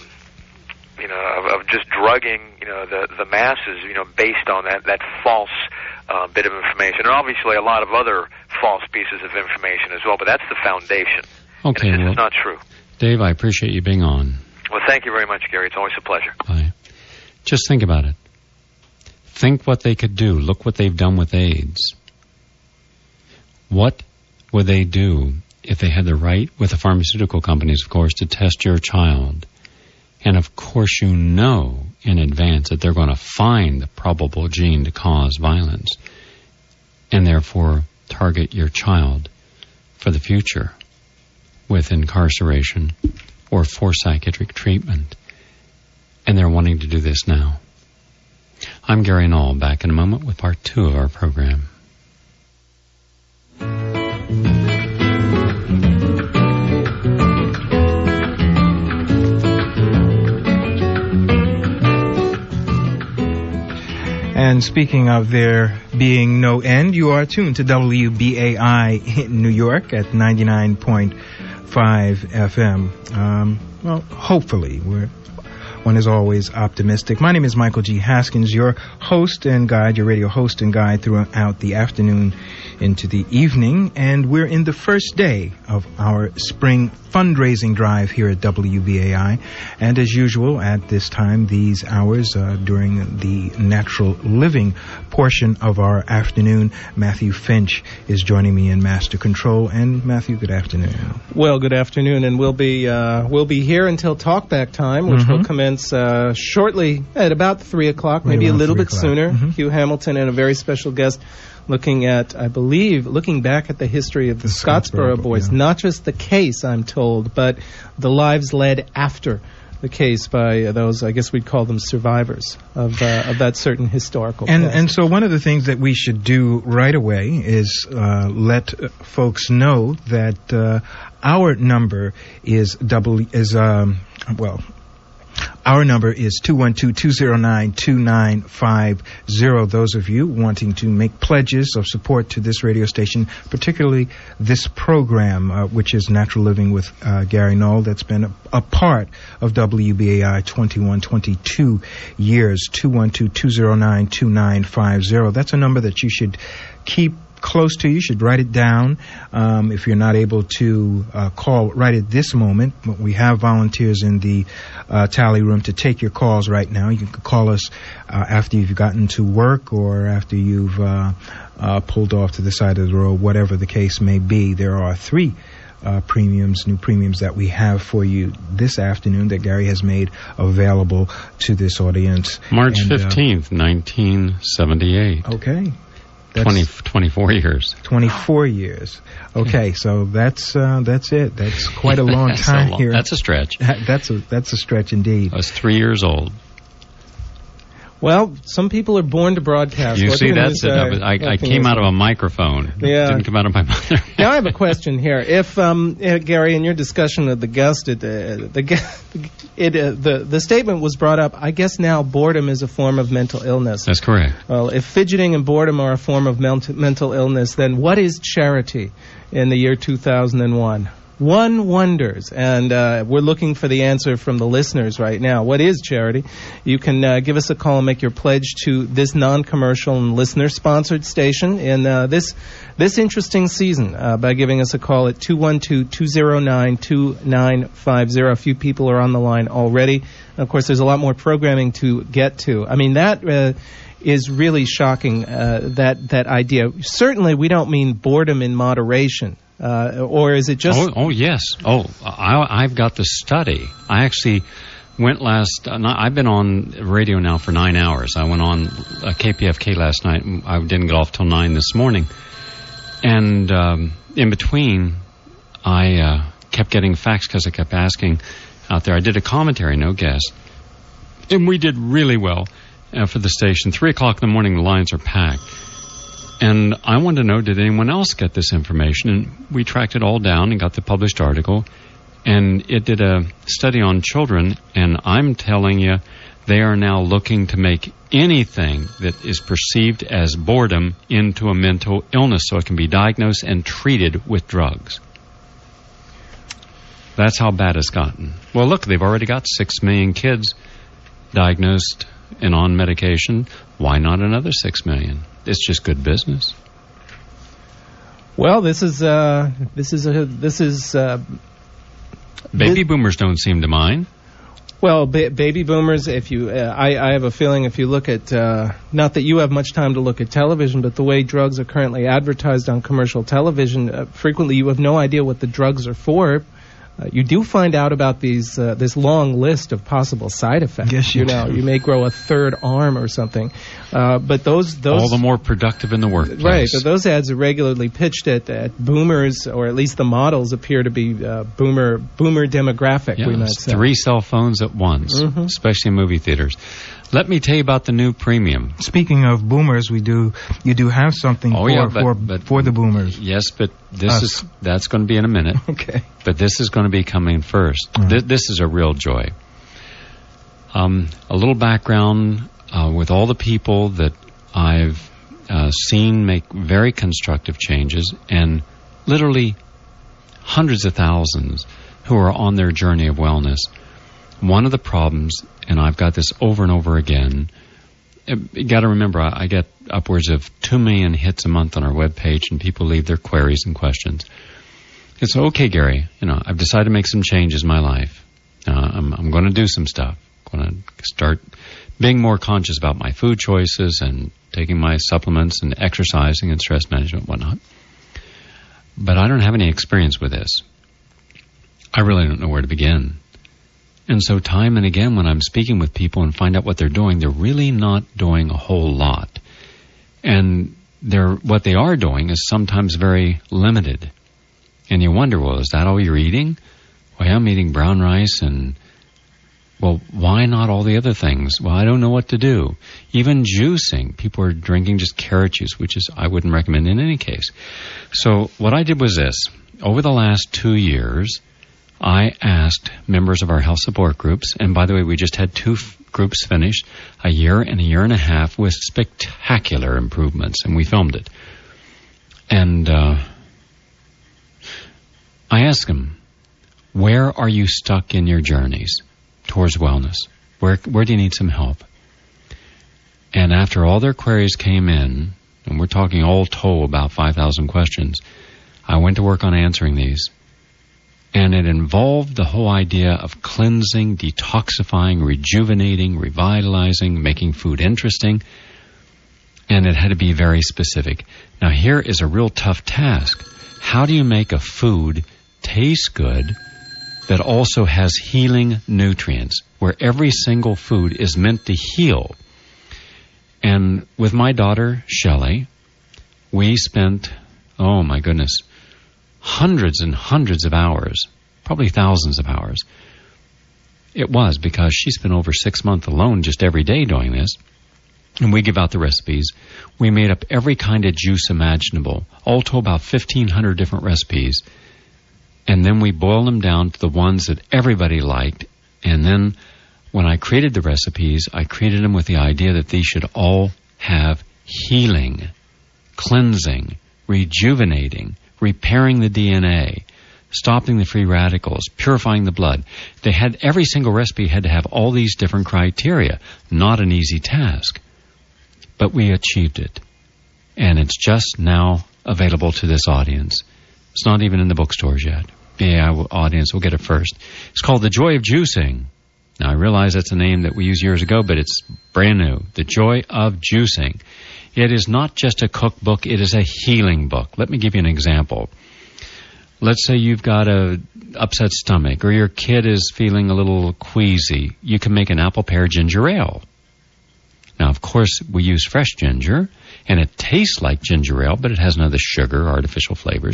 you know of, of just drugging you know the the masses you know based on that that false uh, bit of information, and obviously a lot of other false pieces of information as well. But that's the foundation. Okay, and it's well, not true. Dave, I appreciate you being on. Well, thank you very much, Gary. It's always a pleasure. Bye. Just think about it. Think what they could do. Look what they've done with AIDS. What would they do if they had the right, with the pharmaceutical companies, of course, to test your child? And, of course, you know in advance that they're going to find the probable gene to cause violence and, therefore, target your child for the future with incarceration or for psychiatric treatment. And they're wanting to do this now. I'm Gary Null, back in a moment with part two of our program. And speaking of there being no end, you are tuned to W B A I in New York at ninety-nine point five F M. Um, well, hopefully. We're, one is always optimistic. My name is Michael G. Haskins, your host and guide, your radio host and guide throughout the afternoon into the evening. And we're in the first day of our spring fundraising drive here at W B A I. And as usual, at this time, these hours, uh, during the natural living portion of our afternoon, Matthew Finch is joining me in Master Control. And Matthew, good afternoon. Well, good afternoon, and we'll be uh, we'll be here until talkback time, which mm-hmm. will commence uh, shortly at about three o'clock, maybe a little bit o'clock. sooner. Mm-hmm. Hugh Hamilton and a very special guest, looking at, I believe, looking back at the history of the, the Scottsboro, Scottsboro Boys, yeah. Not just the case, I'm told, but the lives led after the case by uh, those, I guess we'd call them survivors of uh, of that certain historical and past. And so one of the things that we should do right away is uh, let uh, folks know that uh, our number is double is um well. Our number is two one two, two zero nine, two nine five zero. Those of you wanting to make pledges of support to this radio station, particularly this program, uh, which is Natural Living with uh, Gary Null, that's been a, a part of W B A I twenty-one, twenty-two years, two one two, two zero nine, two nine five zero. That's a number that you should keep close to. You should write it down. Um, if you're not able to uh, call right at this moment, but we have volunteers in the uh, tally room to take your calls right now. You can call us uh, after you've gotten to work or after you've uh, uh, pulled off to the side of the road, whatever the case may be. There are three uh, premiums, new premiums that we have for you this afternoon that Gary has made available to this audience. March fifteenth, uh, nineteen seventy-eight. Okay. That's twenty, twenty-four years. twenty-four years. Okay, so that's uh, that's it. That's quite a long time a long, here. That's a stretch. That, that's a that's a stretch indeed. I was three years old. Well, some people are born to broadcast. You what see, that's it. Uh, I, I came out of a microphone. Yeah. It didn't come out of my mother. Now I have a question here. If um, uh, Gary, in your discussion of the guest, it, uh, the it uh, the the statement was brought up. I guess now boredom is a form of mental illness. That's correct. Well, if fidgeting and boredom are a form of ment- mental illness, then what is charity in the year two thousand one? One wonders, and uh, we're looking for the answer from the listeners right now. What is charity? You can uh, give us a call and make your pledge to this non-commercial and listener-sponsored station in uh, this this interesting season uh, by giving us a call at two one two, two zero nine, two nine five zero. A few people are on the line already. And of course, there's a lot more programming to get to. I mean, that uh, is really shocking, uh, that, that idea. Certainly, we don't mean boredom in moderation. Uh, or is it just... Oh, oh yes. Oh, I, I've got the study. I actually went last... Uh, I've been on radio now for nine hours. I went on uh, K P F K last night. I didn't get off till nine this morning. And um, in between, I uh, kept getting facts because I kept asking out there. I did a commentary, no guest. And we did really well uh, for the station. Three o'clock in the morning, the lines are packed. And I wanted to know, did anyone else get this information? And we tracked it all down and got the published article. And it did a study on children. And I'm telling you, they are now looking to make anything that is perceived as boredom into a mental illness so it can be diagnosed and treated with drugs. That's how bad it's gotten. Well, look, they've already got six million kids diagnosed and on medication. Why not another six million? It's just good business. Well, this is uh, this is a this is uh, baby th- boomers don't seem to mind. Well, ba- baby boomers. If you, uh, I, I have a feeling if you look at, uh, not that you have much time to look at television, but the way drugs are currently advertised on commercial television, uh, frequently you have no idea what the drugs are for. Uh, you do find out about these uh, this long list of possible side effects. Yes, you, you know, do. You may grow a third arm or something. Uh, but those those all the more productive in the workplace. Right. But those ads are regularly pitched at, at boomers, or at least the models appear to be uh, boomer boomer demographic. Yeah, we might say. Three cell phones at once, mm-hmm. especially in movie theaters. Let me tell you about the new premium. Speaking of boomers, we do you do have something oh, for yeah, but, for, but, for the boomers. Yes, but this Us. is that's going to be in a minute. Okay. But this is going to be coming first. Mm-hmm. Th- this is a real joy. Um, a little background uh, with all the people that I've uh, seen make very constructive changes, and literally hundreds of thousands who are on their journey of wellness. One of the problems, and I've got this over and over again, you got to remember, I get upwards of two million hits a month on our webpage, and people leave their queries and questions. It's okay, Gary, you know, I've decided to make some changes in my life. Uh, I'm, I'm going to do some stuff. I'm going to start being more conscious about my food choices and taking my supplements and exercising and stress management and whatnot. But I don't have any experience with this. I really don't know where to begin. And so time and again when I'm speaking with people and find out what they're doing, they're really not doing a whole lot. And they're, what they are doing is sometimes very limited. And you wonder, well, is that all you're eating? Well, I'm eating brown rice and, well, why not all the other things? Well, I don't know what to do. Even juicing. People are drinking just carrot juice, which is I wouldn't recommend in any case. So what I did was this. Over the last two years, I asked members of our health support groups, and by the way, we just had two f- groups finished, a year and a year and a half with spectacular improvements, and we filmed it. And uh, I asked them, where are you stuck in your journeys towards wellness? Where where do you need some help? And after all their queries came in, and we're talking all told about five thousand questions, I went to work on answering these. And it involved the whole idea of cleansing, detoxifying, rejuvenating, revitalizing, making food interesting. And it had to be very specific. Now here is a real tough task. How do you make a food taste good that also has healing nutrients, where every single food is meant to heal? And with my daughter, Shelley, we spent, oh my goodness, hundreds and hundreds of hours, probably thousands of hours. It was because she spent over six months alone just every day doing this. And we give out the recipes. We made up every kind of juice imaginable, all told about fifteen hundred different recipes. And then we boiled them down to the ones that everybody liked. And then when I created the recipes, I created them with the idea that these should all have healing, cleansing, rejuvenating, repairing the D N A, stopping the free radicals, purifying the blood. They had, every single recipe had to have all these different criteria. Not an easy task. But we achieved it. And it's just now available to this audience. It's not even in the bookstores yet. The audience will get it first. It's called The Joy of Juicing. Now, I realize that's a name that we used years ago, but it's brand new. The Joy of Juicing. It is not just a cookbook, it is a healing book. Let me give you an example. Let's say you've got a upset stomach, or your kid is feeling a little queasy. You can make an apple pear ginger ale. Now, of course, we use fresh ginger, and it tastes like ginger ale, but it has none of the sugar, artificial flavors.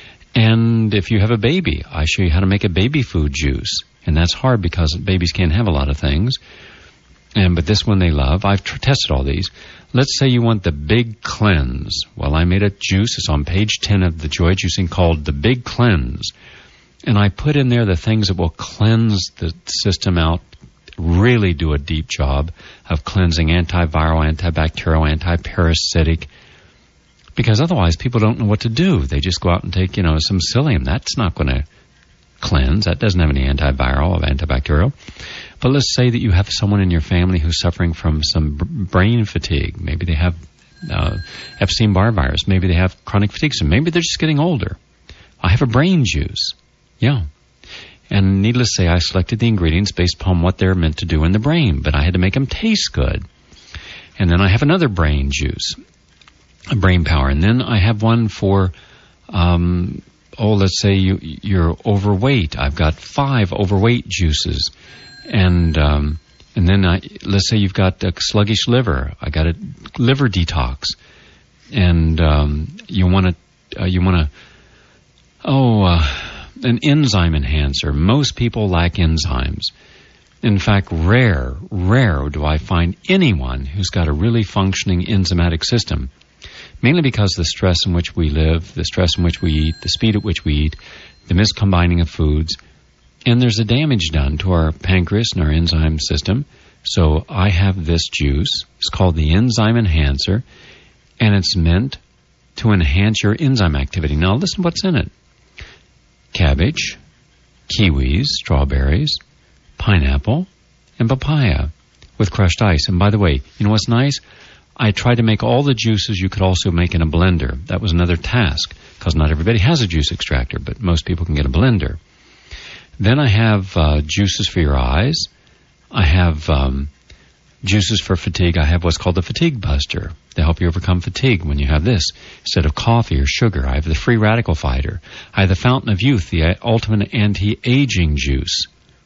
And if you have a baby, I show you how to make a baby food juice. And that's hard because babies can't have a lot of things. And but this one they love. I've tr- tested all these. Let's say you want the Big Cleanse. Well, I made a juice. It's on page ten of the Joy Juicing called the Big Cleanse. And I put in there the things that will cleanse the system out, really do a deep job of cleansing, antiviral, antibacterial, antiparasitic. Because otherwise people don't know what to do. They just go out and take, you know, some psyllium. That's not going to cleanse. That doesn't have any antiviral or antibacterial. But let's say that you have someone in your family who's suffering from some brain fatigue. Maybe they have uh, Epstein-Barr virus. Maybe they have chronic fatigue syndrome. Maybe they're just getting older. I have a brain juice. Yeah. And needless to say, I selected the ingredients based upon what they're meant to do in the brain. But I had to make them taste good. And then I have another brain juice, a brain power. And then I have one for... Um, Oh, let's say you, you're overweight. I've got five overweight juices. And um, and then I, let's say you've got a sluggish liver. I got a liver detox. And um, you want to, uh, you want to, oh, uh, an enzyme enhancer. Most people lack enzymes. In fact, rare, rare do I find anyone who's got a really functioning enzymatic system. Mainly because the stress in which we live, the stress in which we eat, the speed at which we eat, the miscombining of foods, and there's a damage done to our pancreas and our enzyme system. So I have this juice. It's called the Enzyme Enhancer, and it's meant to enhance your enzyme activity. Now listen what's in it. Cabbage, kiwis, strawberries, pineapple, and papaya with crushed ice. And by the way, you know what's nice? I tried to make all the juices you could also make in a blender. That was another task, because not everybody has a juice extractor, but most people can get a blender. Then I have uh, juices for your eyes. I have um, juices for fatigue. I have what's called the Fatigue Buster. They help you overcome fatigue when you have this. Instead of coffee or sugar, I have the Free Radical Fighter. I have the Fountain of Youth, the ultimate anti-aging juice.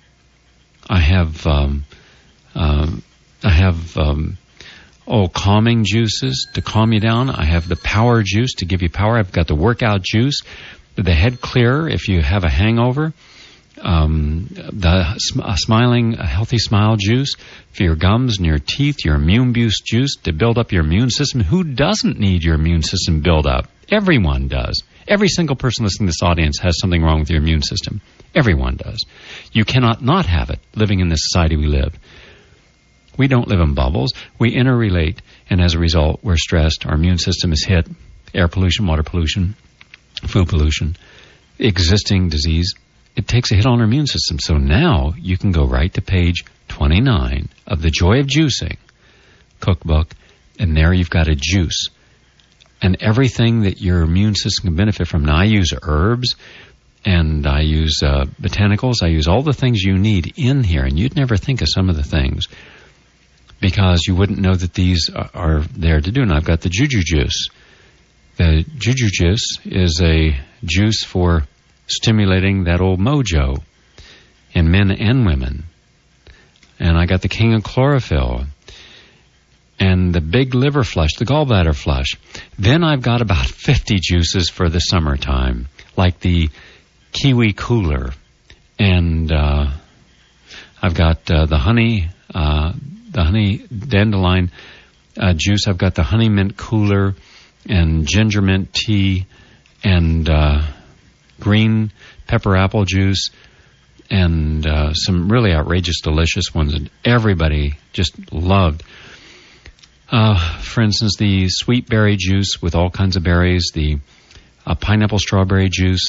I have... Um, um, I have... Um, Oh, calming juices to calm you down. I have the power juice to give you power. I've got the workout juice, the head clearer if you have a hangover, um, the sm- a smiling, a healthy smile juice for your gums and your teeth, your immune boost juice to build up your immune system. Who doesn't need your immune system build up? Everyone does. Every single person listening to this audience has something wrong with your immune system. Everyone does. You cannot not have it living in the society we live. We don't live in bubbles. We interrelate, and as a result, we're stressed. Our immune system is hit. Air pollution, water pollution, food pollution, existing disease. It takes a hit on our immune system. So now you can go right to page twenty-nine of The Joy of Juicing cookbook, and there you've got a juice. And everything that your immune system can benefit from. Now I use herbs, and I use uh, botanicals. I use all the things you need in here, and you'd never think of some of the things because you wouldn't know that these are there to do. And I've got the Juju Juice. The Juju Juice is a juice for stimulating that old mojo in men and women. And I got the King of Chlorophyll and the Big Liver Flush, the Gallbladder Flush. Then I've got about fifty juices for the summertime, like the Kiwi Cooler. And uh, I've got uh, the honey, uh, the honey dandelion uh, juice. I've got the honey mint cooler and ginger mint tea and uh, green pepper apple juice and uh, some really outrageous, delicious ones that everybody just loved. Uh, for instance, the sweet berry juice with all kinds of berries, the uh, pineapple strawberry juice,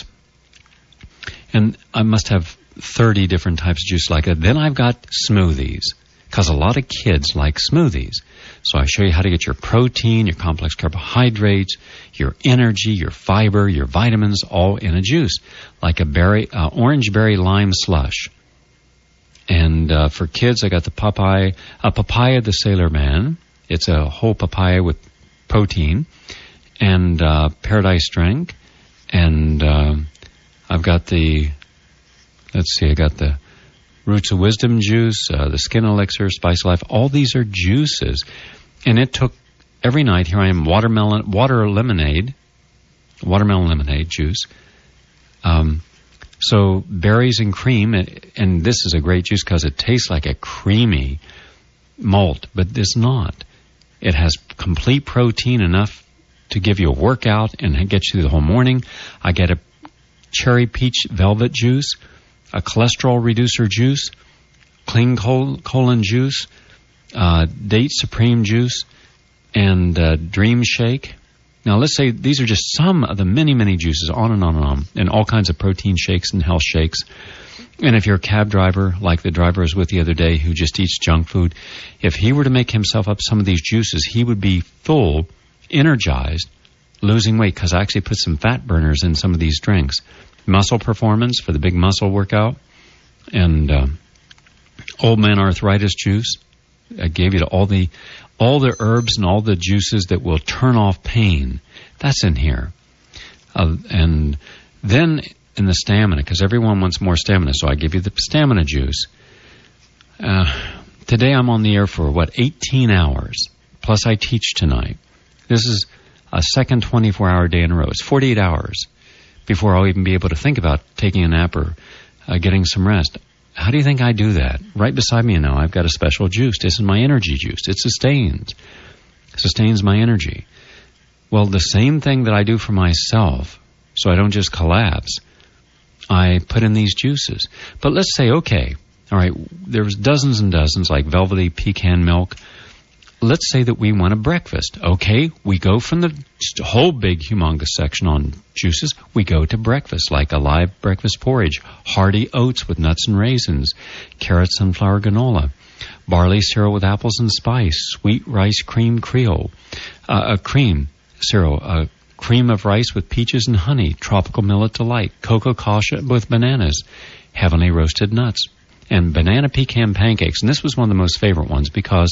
and I must have thirty different types of juice like that. Then I've got smoothies, because a lot of kids like smoothies. So I show you how to get your protein, your complex carbohydrates, your energy, your fiber, your vitamins, all in a juice, like a berry, uh, orange berry lime slush. And uh, for kids, I got the papaya, a papaya the Sailor Man. It's a whole papaya with protein and uh, paradise drink. And uh, I've got the, let's see, I got the Roots of Wisdom juice, uh, the Skin Elixir, Spice Life. All these are juices. And it took every night, here I am, watermelon, water lemonade, watermelon lemonade juice. Um, so berries and cream, and this is a great juice because it tastes like a creamy malt, but it's not. It has complete protein, enough to give you a workout and get you through the whole morning. I get a cherry peach velvet juice, a cholesterol reducer juice, clean col- colon juice, uh, date supreme juice, and uh, dream shake. Now let's say these are just some of the many, many juices, on and on and on, and all kinds of protein shakes and health shakes. And if you're a cab driver, like the driver I was with the other day who just eats junk food, if he were to make himself up some of these juices, he would be full, energized, losing weight, because I actually put some fat burners in some of these drinks. Muscle performance for the big muscle workout, and uh, old man arthritis juice. I gave you all the all the herbs and all the juices that will turn off pain. That's in here. Uh, and then in the stamina, because everyone wants more stamina, so I give you the stamina juice. Uh, today I'm on the air for, what, eighteen hours, plus I teach tonight. This is a second twenty-four hour day in a row. It's forty-eight hours before I'll even be able to think about taking a nap or uh, getting some rest. How do you think I do that? Right beside me now, I've got a special juice. This is my energy juice. It sustains. It sustains my energy. Well, the same thing that I do for myself, so I don't just collapse, I put in these juices. But let's say, okay, all right, there's dozens and dozens, like velvety pecan milk. Let's say that we want a breakfast. Okay, we go from the whole big humongous section on juices, we go to breakfast, like a live breakfast porridge, hearty oats with nuts and raisins, carrot sunflower granola, barley cereal with apples and spice, sweet rice cream creole, uh, a cream cereal, a cream of rice with peaches and honey, tropical millet delight, cocoa kasha with bananas, heavenly roasted nuts, and banana pecan pancakes. And this was one of the most favorite ones because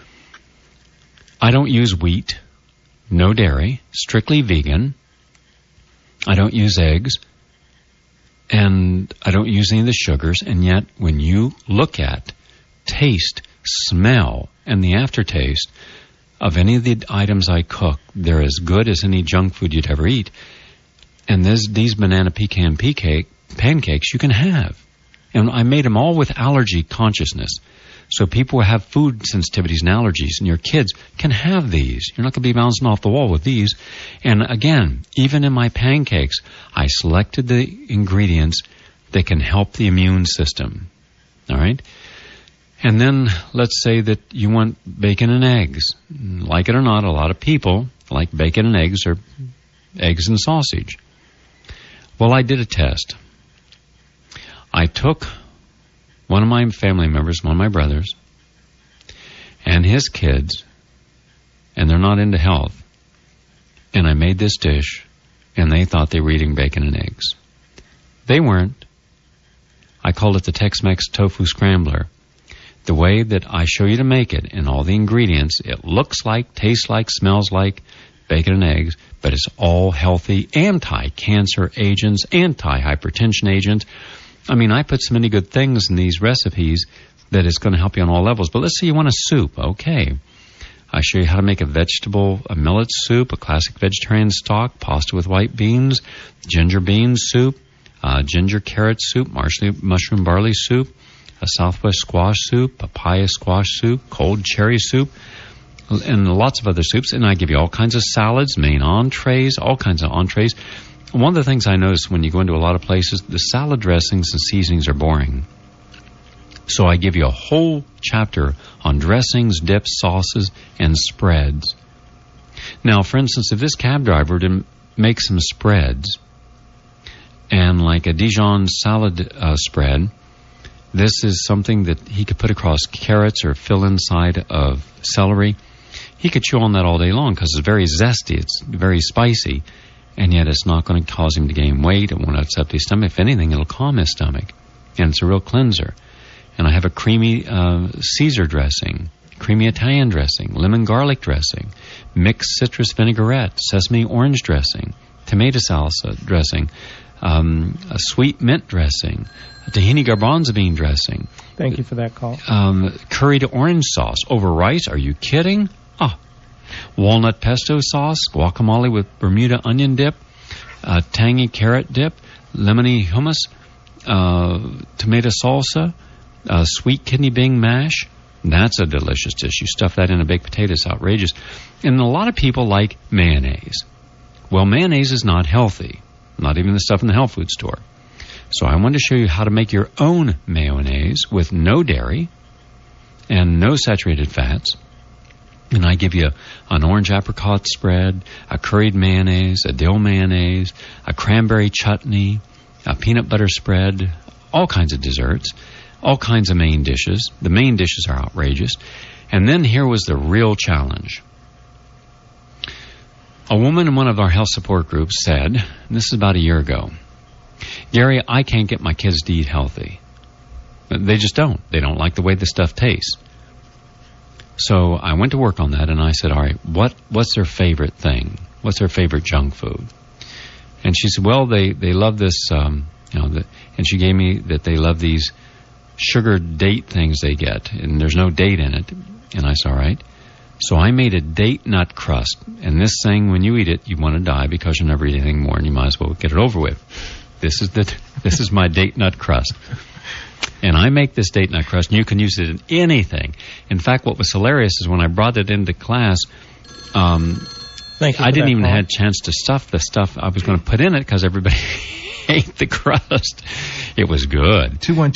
I don't use wheat, no dairy, strictly vegan. I don't use eggs, and I don't use any of the sugars. And yet, when you look at, taste, smell, and the aftertaste of any of the items I cook, they're as good as any junk food you'd ever eat. And there's these banana pecan pancake, pancakes you can have. And I made them all with allergy consciousness. So people who have food sensitivities and allergies, and your kids can have these. You're not going to be bouncing off the wall with these. And again, even in my pancakes, I selected the ingredients that can help the immune system. All right? And then let's say that you want bacon and eggs. Like it or not, a lot of people like bacon and eggs or eggs and sausage. Well, I did a test. I took one of my family members, one of my brothers, and his kids, and they're not into health, and I made this dish, and they thought they were eating bacon and eggs. They weren't. I called it the Tex-Mex Tofu Scrambler. The way that I show you to make it and all the ingredients, it looks like, tastes like, smells like bacon and eggs, but it's all healthy, anti-cancer agents, anti-hypertension agents. I mean, I put so many good things in these recipes that it's going to help you on all levels. But let's say you want a soup. Okay. I show you how to make a vegetable, a millet soup, a classic vegetarian stock, pasta with white beans, ginger bean soup, uh, ginger carrot soup, mushroom, mushroom barley soup, a southwest squash soup, papaya squash soup, cold cherry soup, and lots of other soups. And I give you all kinds of salads, main entrees, all kinds of entrees. One of the things I notice when you go into a lot of places, the salad dressings and seasonings are boring. So I give you a whole chapter on dressings, dips, sauces, and spreads. Now, for instance, if this cab driver were to make some spreads, and like a Dijon salad uh, spread, this is something that he could put across carrots or fill inside of celery. He could chew on that all day long because it's very zesty, it's very spicy, and yet it's not going to cause him to gain weight. It won't upset his stomach. If anything, it'll calm his stomach, and it's a real cleanser. And I have a creamy uh, Caesar dressing, creamy Italian dressing, lemon garlic dressing, mixed citrus vinaigrette, sesame orange dressing, tomato salsa dressing, um, a sweet mint dressing, a tahini garbanzo bean dressing. Thank you for that call. Um, curried orange sauce over rice. Are you kidding? Ah. Walnut pesto sauce, guacamole with Bermuda onion dip, uh, tangy carrot dip, lemony hummus, uh, tomato salsa, uh, sweet kidney bean mash. That's a delicious dish. You stuff that in a baked potato, it's outrageous. And a lot of people like mayonnaise. Well, mayonnaise is not healthy, not even the stuff in the health food store. So I wanted to show you how to make your own mayonnaise with no dairy and no saturated fats. And I give you an orange apricot spread, a curried mayonnaise, a dill mayonnaise, a cranberry chutney, a peanut butter spread, all kinds of desserts, all kinds of main dishes. The main dishes are outrageous. And then here was the real challenge. A woman in one of our health support groups said, and this is about a year ago, Gary, I can't get my kids to eat healthy. They just don't. They don't like the way the stuff tastes. So I went to work on that, and I said, all right, what, what's their favorite thing? What's their favorite junk food? And she said, well, they, they love this, um, you know, the, and she gave me that they love these sugar date things they get, and there's no date in it. And I said, all right. So I made a date nut crust, and this thing, when you eat it, you want to die because you'll never eat anything more, and you might as well get it over with. This is the this is my date nut crust. And I make this date nut crust, and you can use it in anything. In fact, what was hilarious is when I brought it into class, um, Thank you I didn't even Paul. have a chance to stuff the stuff I was going to put in it because everybody ate the crust. It was good. two one